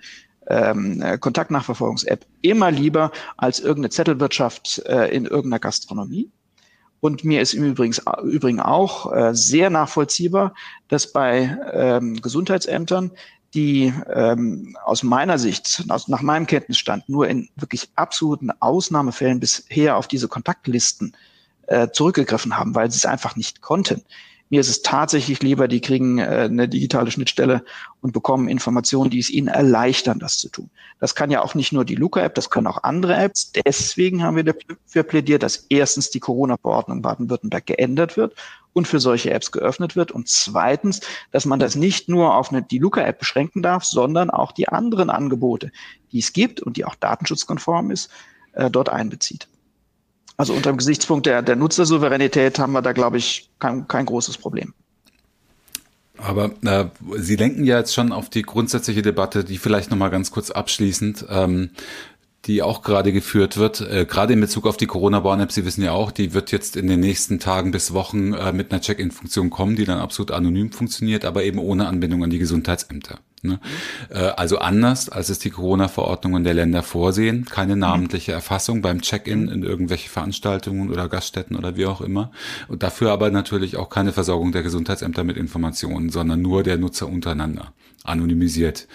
Kontaktnachverfolgungs-App immer lieber als irgendeine Zettelwirtschaft in irgendeiner Gastronomie. Und mir ist im Übrigen auch sehr nachvollziehbar, dass bei Gesundheitsämtern, die aus meiner Sicht, nach meinem Kenntnisstand, nur in wirklich absoluten Ausnahmefällen bisher auf diese Kontaktlisten zurückgegriffen haben, weil sie es einfach nicht konnten. Mir ist es tatsächlich lieber, die kriegen eine digitale Schnittstelle und bekommen Informationen, die es ihnen erleichtern, das zu tun. Das kann ja auch nicht nur die Luca-App, das können auch andere Apps. Deswegen haben wir dafür plädiert, dass erstens die Corona-Verordnung Baden-Württemberg geändert wird und für solche Apps geöffnet wird. Und zweitens, dass man das nicht nur auf die Luca-App beschränken darf, sondern auch die anderen Angebote, die es gibt und die auch datenschutzkonform ist, dort einbezieht. Also unter dem Gesichtspunkt der Nutzersouveränität haben wir da, glaube ich, kein großes Problem. Aber Sie lenken ja jetzt schon auf die grundsätzliche Debatte, die vielleicht nochmal ganz kurz abschließend, die auch gerade geführt wird, gerade in Bezug auf die Corona-Warn-App. Sie wissen ja auch, die wird jetzt in den nächsten Tagen bis Wochen mit einer Check-in-Funktion kommen, die dann absolut anonym funktioniert, aber eben ohne Anbindung an die Gesundheitsämter. Ne? Also anders, als es die Corona-Verordnungen der Länder vorsehen, keine namentliche Erfassung beim Check-in in irgendwelche Veranstaltungen oder Gaststätten oder wie auch immer. Und dafür aber natürlich auch keine Versorgung der Gesundheitsämter mit Informationen, sondern nur der Nutzer untereinander, anonymisiert.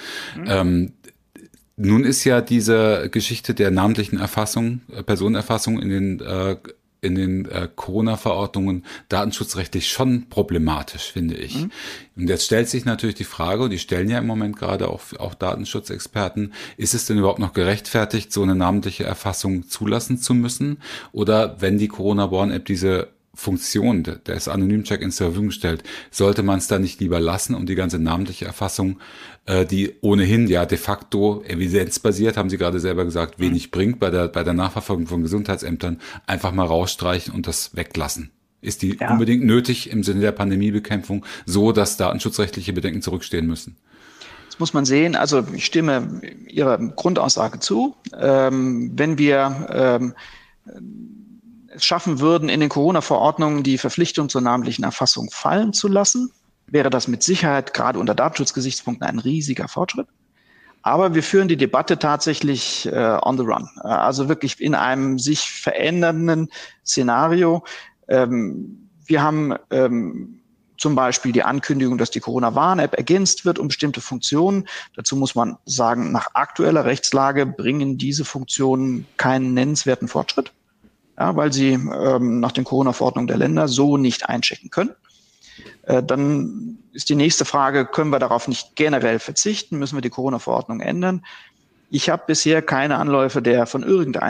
Nun ist ja diese Geschichte der namentlichen Erfassung, Personenerfassung in den Corona-Verordnungen datenschutzrechtlich schon problematisch, finde ich. Und jetzt stellt sich natürlich die Frage, und die stellen ja im Moment gerade auch Datenschutzexperten, ist es denn überhaupt noch gerechtfertigt, so eine namentliche Erfassung zulassen zu müssen? Oder wenn die Corona-Warn-App diese Funktion des anonymen Check-ins zur Verfügung stellt, sollte man es da nicht lieber lassen und die ganze namentliche Erfassung, die ohnehin ja de facto evidenzbasiert, haben Sie gerade selber gesagt, wenig bringt bei der Nachverfolgung von Gesundheitsämtern, einfach mal rausstreichen und das weglassen? Ist die unbedingt nötig im Sinne der Pandemiebekämpfung, so dass datenschutzrechtliche Bedenken zurückstehen müssen? Das muss man sehen. Also ich stimme Ihrer Grundaussage zu. Wenn wir es schaffen würden, in den Corona-Verordnungen die Verpflichtung zur namentlichen Erfassung fallen zu lassen, wäre das mit Sicherheit gerade unter Datenschutzgesichtspunkten ein riesiger Fortschritt. Aber wir führen die Debatte tatsächlich on the run, also wirklich in einem sich verändernden Szenario. Wir haben zum Beispiel die Ankündigung, dass die Corona-Warn-App ergänzt wird um bestimmte Funktionen. Dazu muss man sagen, nach aktueller Rechtslage bringen diese Funktionen keinen nennenswerten Fortschritt, ja, weil sie nach den Corona-Verordnungen der Länder so nicht einchecken können. Dann ist die nächste Frage, können wir darauf nicht generell verzichten? Müssen wir die Corona-Verordnung ändern? Ich habe bisher keine Anläufe von irgendeiner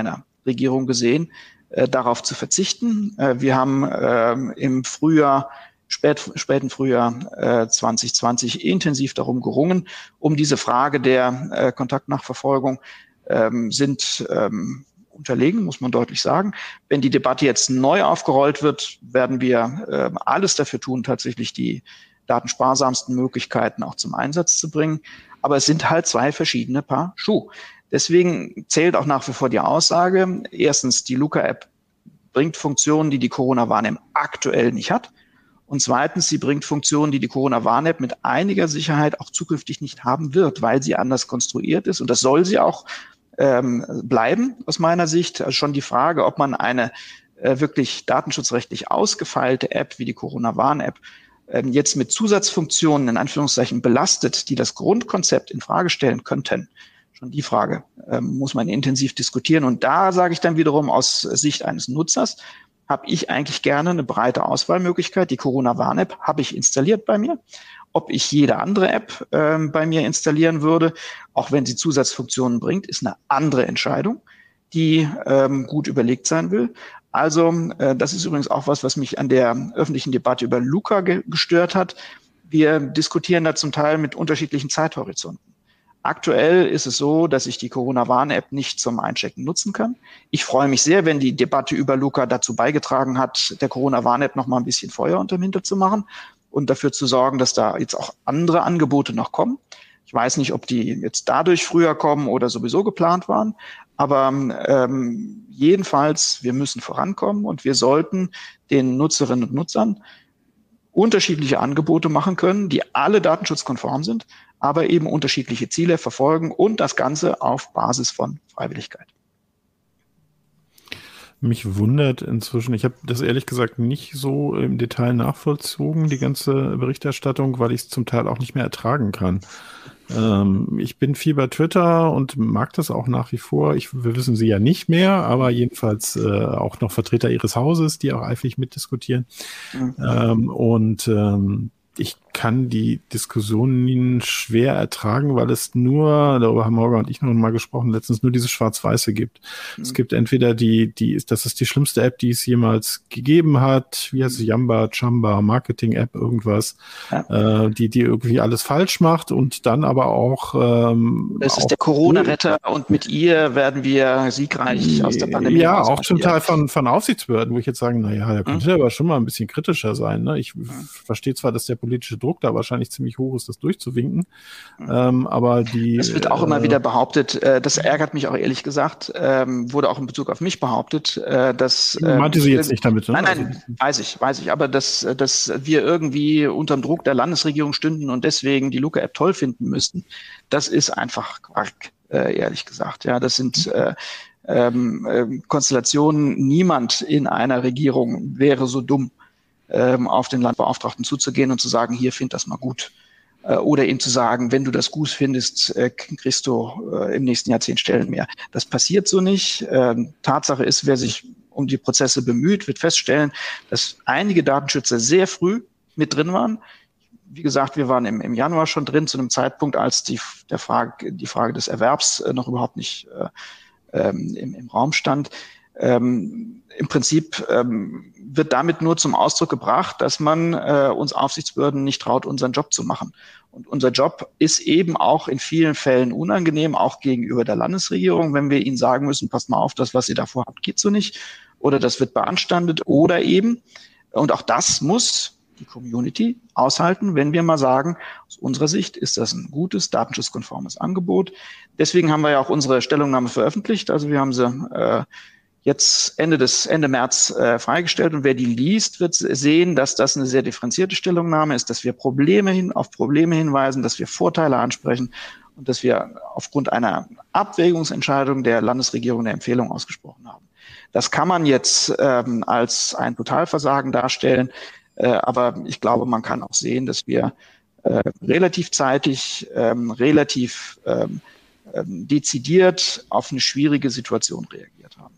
Landesregierung gesehen, darauf zu verzichten. Wir haben im Frühjahr, späten Frühjahr 2020 intensiv darum gerungen, um diese Frage der Kontaktnachverfolgung sind unterlegen, muss man deutlich sagen. Wenn die Debatte jetzt neu aufgerollt wird, werden wir alles dafür tun, tatsächlich die datensparsamsten Möglichkeiten auch zum Einsatz zu bringen. Aber es sind halt zwei verschiedene Paar Schuh. Deswegen zählt auch nach wie vor die Aussage, erstens, die Luca-App bringt Funktionen, die die Corona-Warn-App aktuell nicht hat. Und zweitens, sie bringt Funktionen, die die Corona-Warn-App mit einiger Sicherheit auch zukünftig nicht haben wird, weil sie anders konstruiert ist. Und das soll sie auch bleiben, aus meiner Sicht. Also schon die Frage, ob man eine wirklich datenschutzrechtlich ausgefeilte App wie die Corona-Warn-App jetzt mit Zusatzfunktionen in Anführungszeichen belastet, die das Grundkonzept in Frage stellen könnten. Schon die Frage muss man intensiv diskutieren. Und da sage ich dann wiederum aus Sicht eines Nutzers, habe ich eigentlich gerne eine breite Auswahlmöglichkeit. Die Corona-Warn-App habe ich installiert bei mir. Ob ich jede andere App bei mir installieren würde, auch wenn sie Zusatzfunktionen bringt, ist eine andere Entscheidung, die gut überlegt sein will. Also das ist übrigens auch was mich an der öffentlichen Debatte über Luca gestört hat. Wir diskutieren da zum Teil mit unterschiedlichen Zeithorizonten. Aktuell ist es so, dass ich die Corona-Warn-App nicht zum Einchecken nutzen kann. Ich freue mich sehr, wenn die Debatte über Luca dazu beigetragen hat, der Corona-Warn-App noch mal ein bisschen Feuer unterm Hintern zu machen und dafür zu sorgen, dass da jetzt auch andere Angebote noch kommen. Ich weiß nicht, ob die jetzt dadurch früher kommen oder sowieso geplant waren. Aber jedenfalls, wir müssen vorankommen und wir sollten den Nutzerinnen und Nutzern unterschiedliche Angebote machen können, die alle datenschutzkonform sind, aber eben unterschiedliche Ziele verfolgen und das Ganze auf Basis von Freiwilligkeit. Mich wundert inzwischen, ich habe das ehrlich gesagt nicht so im Detail nachvollzogen, die ganze Berichterstattung, weil ich es zum Teil auch nicht mehr ertragen kann. Ich bin viel bei Twitter und mag das auch nach wie vor. Wir wissen sie ja nicht mehr, aber jedenfalls auch noch Vertreter ihres Hauses, die auch eifrig mitdiskutieren. Mhm. Ich kann die Diskussionen schwer ertragen, weil es nur, darüber haben Holger und ich noch mal gesprochen, letztens nur diese Schwarz-Weiße gibt. Mhm. Es gibt entweder das ist die schlimmste App, die es jemals gegeben hat, wie heißt es, Yamba, Chamba, Marketing-App, irgendwas, ja. Die irgendwie alles falsch macht und dann aber auch das ist der Corona-Retter und mit ihr werden wir siegreich aus der Pandemie. Ja, auch zum Teil von Aufsichtsbehörden, wo ich jetzt sage, naja, da könnte aber schon mal ein bisschen kritischer sein. Ne? Ich verstehe zwar, dass der politische Druck da wahrscheinlich ziemlich hoch ist, das durchzuwinken. Aber das wird auch immer wieder behauptet, das ärgert mich auch ehrlich gesagt, wurde auch in Bezug auf mich behauptet, dass... meinte sie jetzt nicht damit, ne? Nein, weiß ich, aber dass wir irgendwie unterm Druck der Landesregierung stünden und deswegen die Luca-App toll finden müssten, das ist einfach Quark, ehrlich gesagt. Ja, das sind Konstellationen, niemand in einer Regierung wäre so dumm, auf den Landbeauftragten zuzugehen und zu sagen, hier, find das mal gut. Oder ihm zu sagen, wenn du das gut findest, kriegst du im nächsten Jahrzehnt Stellen mehr. Das passiert so nicht. Tatsache ist, wer sich um die Prozesse bemüht, wird feststellen, dass einige Datenschützer sehr früh mit drin waren. Wie gesagt, wir waren im Januar schon drin, zu einem Zeitpunkt, als die Frage des Erwerbs noch überhaupt nicht im Raum stand. Im Prinzip wird damit nur zum Ausdruck gebracht, dass man uns Aufsichtsbehörden nicht traut, unseren Job zu machen. Und unser Job ist eben auch in vielen Fällen unangenehm, auch gegenüber der Landesregierung, wenn wir ihnen sagen müssen, passt mal auf, das, was ihr davor habt, geht so nicht. Oder das wird beanstandet. Oder eben, und auch das muss die Community aushalten, wenn wir mal sagen, aus unserer Sicht ist das ein gutes, datenschutzkonformes Angebot. Deswegen haben wir ja auch unsere Stellungnahme veröffentlicht. Also wir haben sie jetzt Ende März freigestellt und wer die liest, wird sehen, dass das eine sehr differenzierte Stellungnahme ist, dass wir auf Probleme hinweisen, dass wir Vorteile ansprechen und dass wir aufgrund einer Abwägungsentscheidung der Landesregierung eine Empfehlung ausgesprochen haben. Das kann man jetzt als ein Totalversagen darstellen, aber ich glaube, man kann auch sehen, dass wir relativ zeitig, relativ dezidiert auf eine schwierige Situation reagiert haben.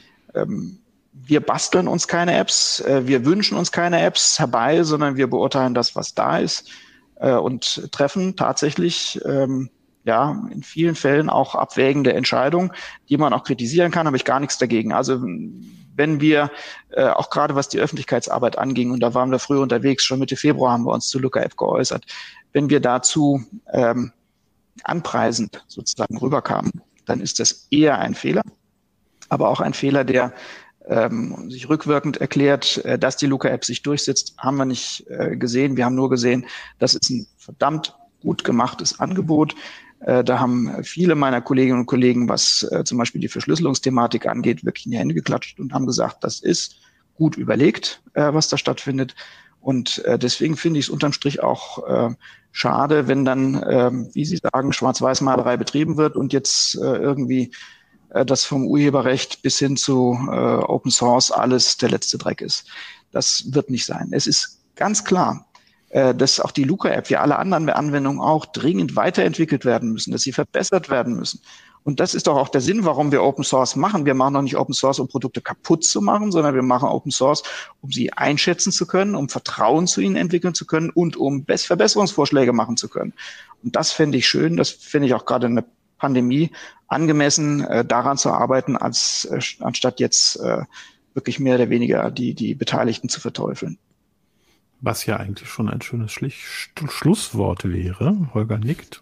Wir basteln uns keine Apps, wir wünschen uns keine Apps herbei, sondern wir beurteilen das, was da ist und treffen tatsächlich ja, in vielen Fällen auch abwägende Entscheidung, die man auch kritisieren kann, habe ich gar nichts dagegen. Also wenn wir, auch gerade was die Öffentlichkeitsarbeit anging, und da waren wir früher unterwegs, schon Mitte Februar haben wir uns zu Looker-App geäußert, wenn wir dazu anpreisend sozusagen rüberkamen, dann ist das eher ein Fehler, aber auch ein Fehler, der sich rückwirkend erklärt, dass die Looker-App sich durchsetzt, haben wir nicht gesehen. Wir haben nur gesehen, das ist ein verdammt gut gemachtes Angebot. Da haben viele meiner Kolleginnen und Kollegen, was zum Beispiel die Verschlüsselungsthematik angeht, wirklich in die Hände geklatscht und haben gesagt, das ist gut überlegt, was da stattfindet. Und deswegen finde ich es unterm Strich auch schade, wenn dann, wie Sie sagen, Schwarz-Weiß-Malerei betrieben wird und jetzt irgendwie das vom Urheberrecht bis hin zu Open Source alles der letzte Dreck ist. Das wird nicht sein. Es ist ganz klar, dass auch die Looker-App, wie alle anderen Anwendungen auch, dringend weiterentwickelt werden müssen, dass sie verbessert werden müssen. Und das ist doch auch der Sinn, warum wir Open Source machen. Wir machen doch nicht Open Source, um Produkte kaputt zu machen, sondern wir machen Open Source, um sie einschätzen zu können, um Vertrauen zu ihnen entwickeln zu können und um Verbesserungsvorschläge machen zu können. Und das fände ich schön. Das finde ich auch gerade in der Pandemie angemessen, daran zu arbeiten, anstatt jetzt wirklich mehr oder weniger die Beteiligten zu verteufeln. Was ja eigentlich schon ein schönes Schlusswort wäre. Holger nickt.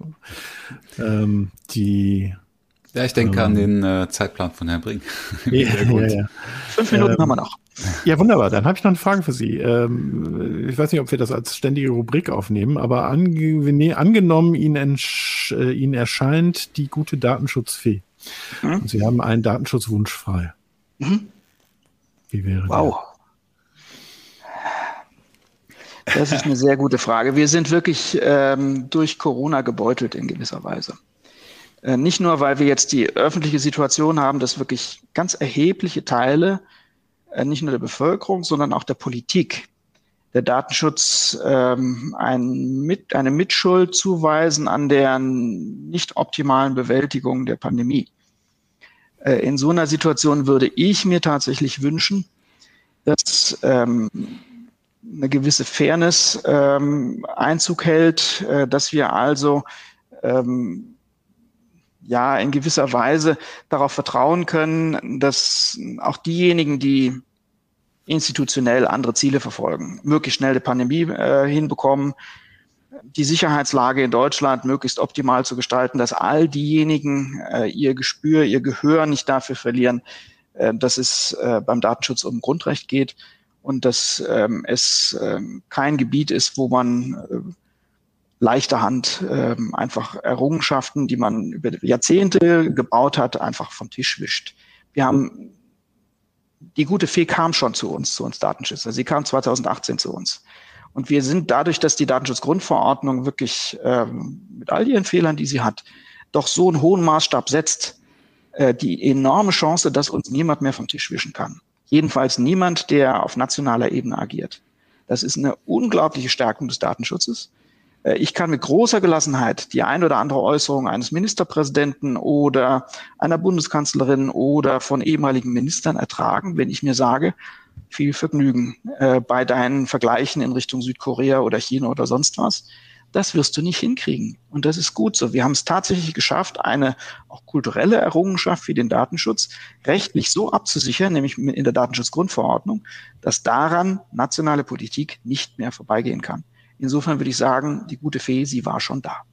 Ja, ich denke an den Zeitplan von Herrn Brink. Ja. 5 Minuten haben wir noch. Ja, wunderbar. Dann habe ich noch eine Frage für Sie. Ich weiß nicht, ob wir das als ständige Rubrik aufnehmen, aber angenommen, Ihnen erscheint die gute Datenschutzfee. Und Sie haben einen Datenschutzwunsch frei. Wie wäre Wow. Das ist eine sehr gute Frage. Wir sind wirklich durch Corona gebeutelt in gewisser Weise. Nicht nur, weil wir jetzt die öffentliche Situation haben, dass wirklich ganz erhebliche Teile, nicht nur der Bevölkerung, sondern auch der Politik, der Datenschutz eine Mitschuld zuweisen an der nicht optimalen Bewältigung der Pandemie. In so einer Situation würde ich mir tatsächlich wünschen, dass eine gewisse Fairness Einzug hält, dass wir also in gewisser Weise darauf vertrauen können, dass auch diejenigen, die institutionell andere Ziele verfolgen, möglichst schnell die Pandemie hinbekommen, die Sicherheitslage in Deutschland möglichst optimal zu gestalten, dass all diejenigen ihr Gespür, ihr Gehör nicht dafür verlieren, dass es beim Datenschutz um Grundrecht geht und dass es kein Gebiet ist, wo man leichter Hand einfach Errungenschaften, die man über Jahrzehnte gebaut hat, einfach vom Tisch wischt. Die gute Fee kam schon zu uns Datenschützer. Sie kam 2018 zu uns. Und wir sind dadurch, dass die Datenschutzgrundverordnung wirklich mit all ihren Fehlern, die sie hat, doch so einen hohen Maßstab setzt, die enorme Chance, dass uns niemand mehr vom Tisch wischen kann. Jedenfalls niemand, der auf nationaler Ebene agiert. Das ist eine unglaubliche Stärkung des Datenschutzes. Ich kann mit großer Gelassenheit die ein oder andere Äußerung eines Ministerpräsidenten oder einer Bundeskanzlerin oder von ehemaligen Ministern ertragen, wenn ich mir sage, viel Vergnügen bei deinen Vergleichen in Richtung Südkorea oder China oder sonst was. Das wirst du nicht hinkriegen. Und das ist gut so. Wir haben es tatsächlich geschafft, eine auch kulturelle Errungenschaft für den Datenschutz rechtlich so abzusichern, nämlich in der Datenschutzgrundverordnung, dass daran nationale Politik nicht mehr vorbeigehen kann. Insofern würde ich sagen, die gute Fee, sie war schon da.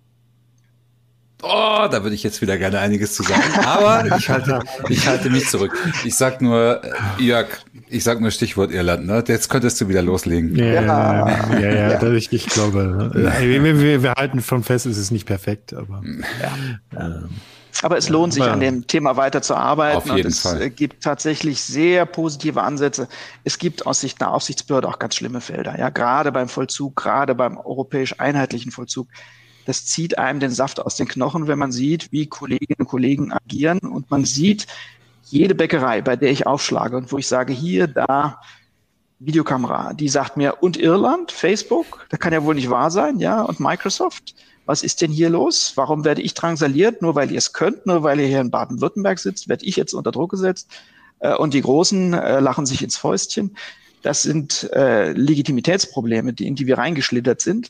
Oh, da würde ich jetzt wieder gerne einiges zu sagen, aber ich halte mich zurück. Ich sag nur, Jörg, Stichwort Irland, ne? Jetzt könntest du wieder loslegen. Ja. Ich glaube, wir halten schon fest, es ist nicht perfekt, aber. Aber es lohnt sich, an dem Thema weiterzuarbeiten. Auf jeden Fall. Es gibt tatsächlich sehr positive Ansätze. Es gibt aus Sicht einer Aufsichtsbehörde auch ganz schlimme Felder. Ja, gerade beim Vollzug, gerade beim europäisch einheitlichen Vollzug. Das zieht einem den Saft aus den Knochen, wenn man sieht, wie Kolleginnen und Kollegen agieren. Und man sieht jede Bäckerei, bei der ich aufschlage und wo ich sage, hier, da, Videokamera, die sagt mir, und Irland, Facebook, das kann ja wohl nicht wahr sein, ja, und Microsoft. Was ist denn hier los? Warum werde ich drangsaliert? Nur weil ihr es könnt, nur weil ihr hier in Baden-Württemberg sitzt, werde ich jetzt unter Druck gesetzt. Und die Großen lachen sich ins Fäustchen. Das sind Legitimitätsprobleme, in die wir reingeschlittert sind.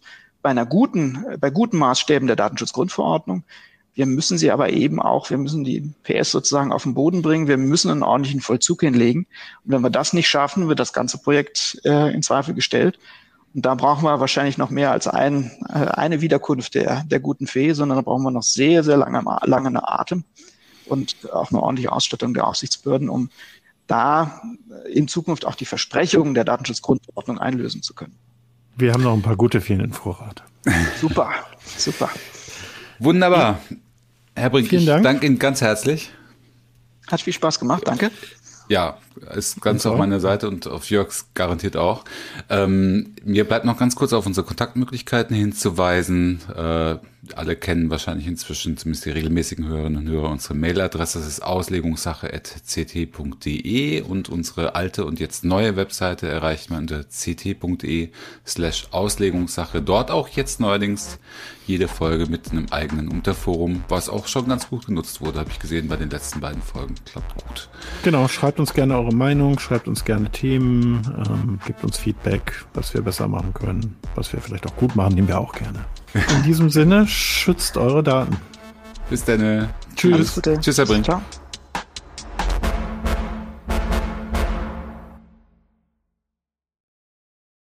bei guten Maßstäben der Datenschutzgrundverordnung. Wir müssen sie aber eben auch, wir müssen die PS sozusagen auf den Boden bringen, wir müssen einen ordentlichen Vollzug hinlegen. Und wenn wir das nicht schaffen, wird das ganze Projekt in Zweifel gestellt. Und da brauchen wir wahrscheinlich noch mehr als eine Wiederkunft der guten Fee, sondern da brauchen wir noch sehr, sehr lange einen Atem und auch eine ordentliche Ausstattung der Aufsichtsbehörden, um da in Zukunft auch die Versprechungen der Datenschutzgrundverordnung einlösen zu können. Wir haben noch ein paar gute Feen in Vorrat. Super. Wunderbar. Herr Brink, vielen Dank. Ich danke Ihnen ganz herzlich. Hat viel Spaß gemacht, danke. Ja, ist ganz auf meiner Seite und auf Jörgs garantiert auch. Mir bleibt noch ganz kurz auf unsere Kontaktmöglichkeiten hinzuweisen. Alle kennen wahrscheinlich inzwischen, zumindest die regelmäßigen Hörerinnen und Hörer, unsere Mailadresse. Das ist auslegungssache@ct.de und unsere alte und jetzt neue Webseite erreicht man unter ct.de/Auslegungssache. Dort auch jetzt neuerdings jede Folge mit einem eigenen Unterforum, was auch schon ganz gut genutzt wurde, habe ich gesehen bei den letzten beiden Folgen. Klappt gut. Genau, schreibt uns gerne eure Meinung, schreibt uns gerne Themen, gebt uns Feedback, was wir besser machen können, was wir vielleicht auch gut machen, nehmen wir auch gerne. In diesem Sinne, schützt eure Daten. Bis dann. Tschüss. Alles Gute. Tschüss, Herr Brink. Ciao.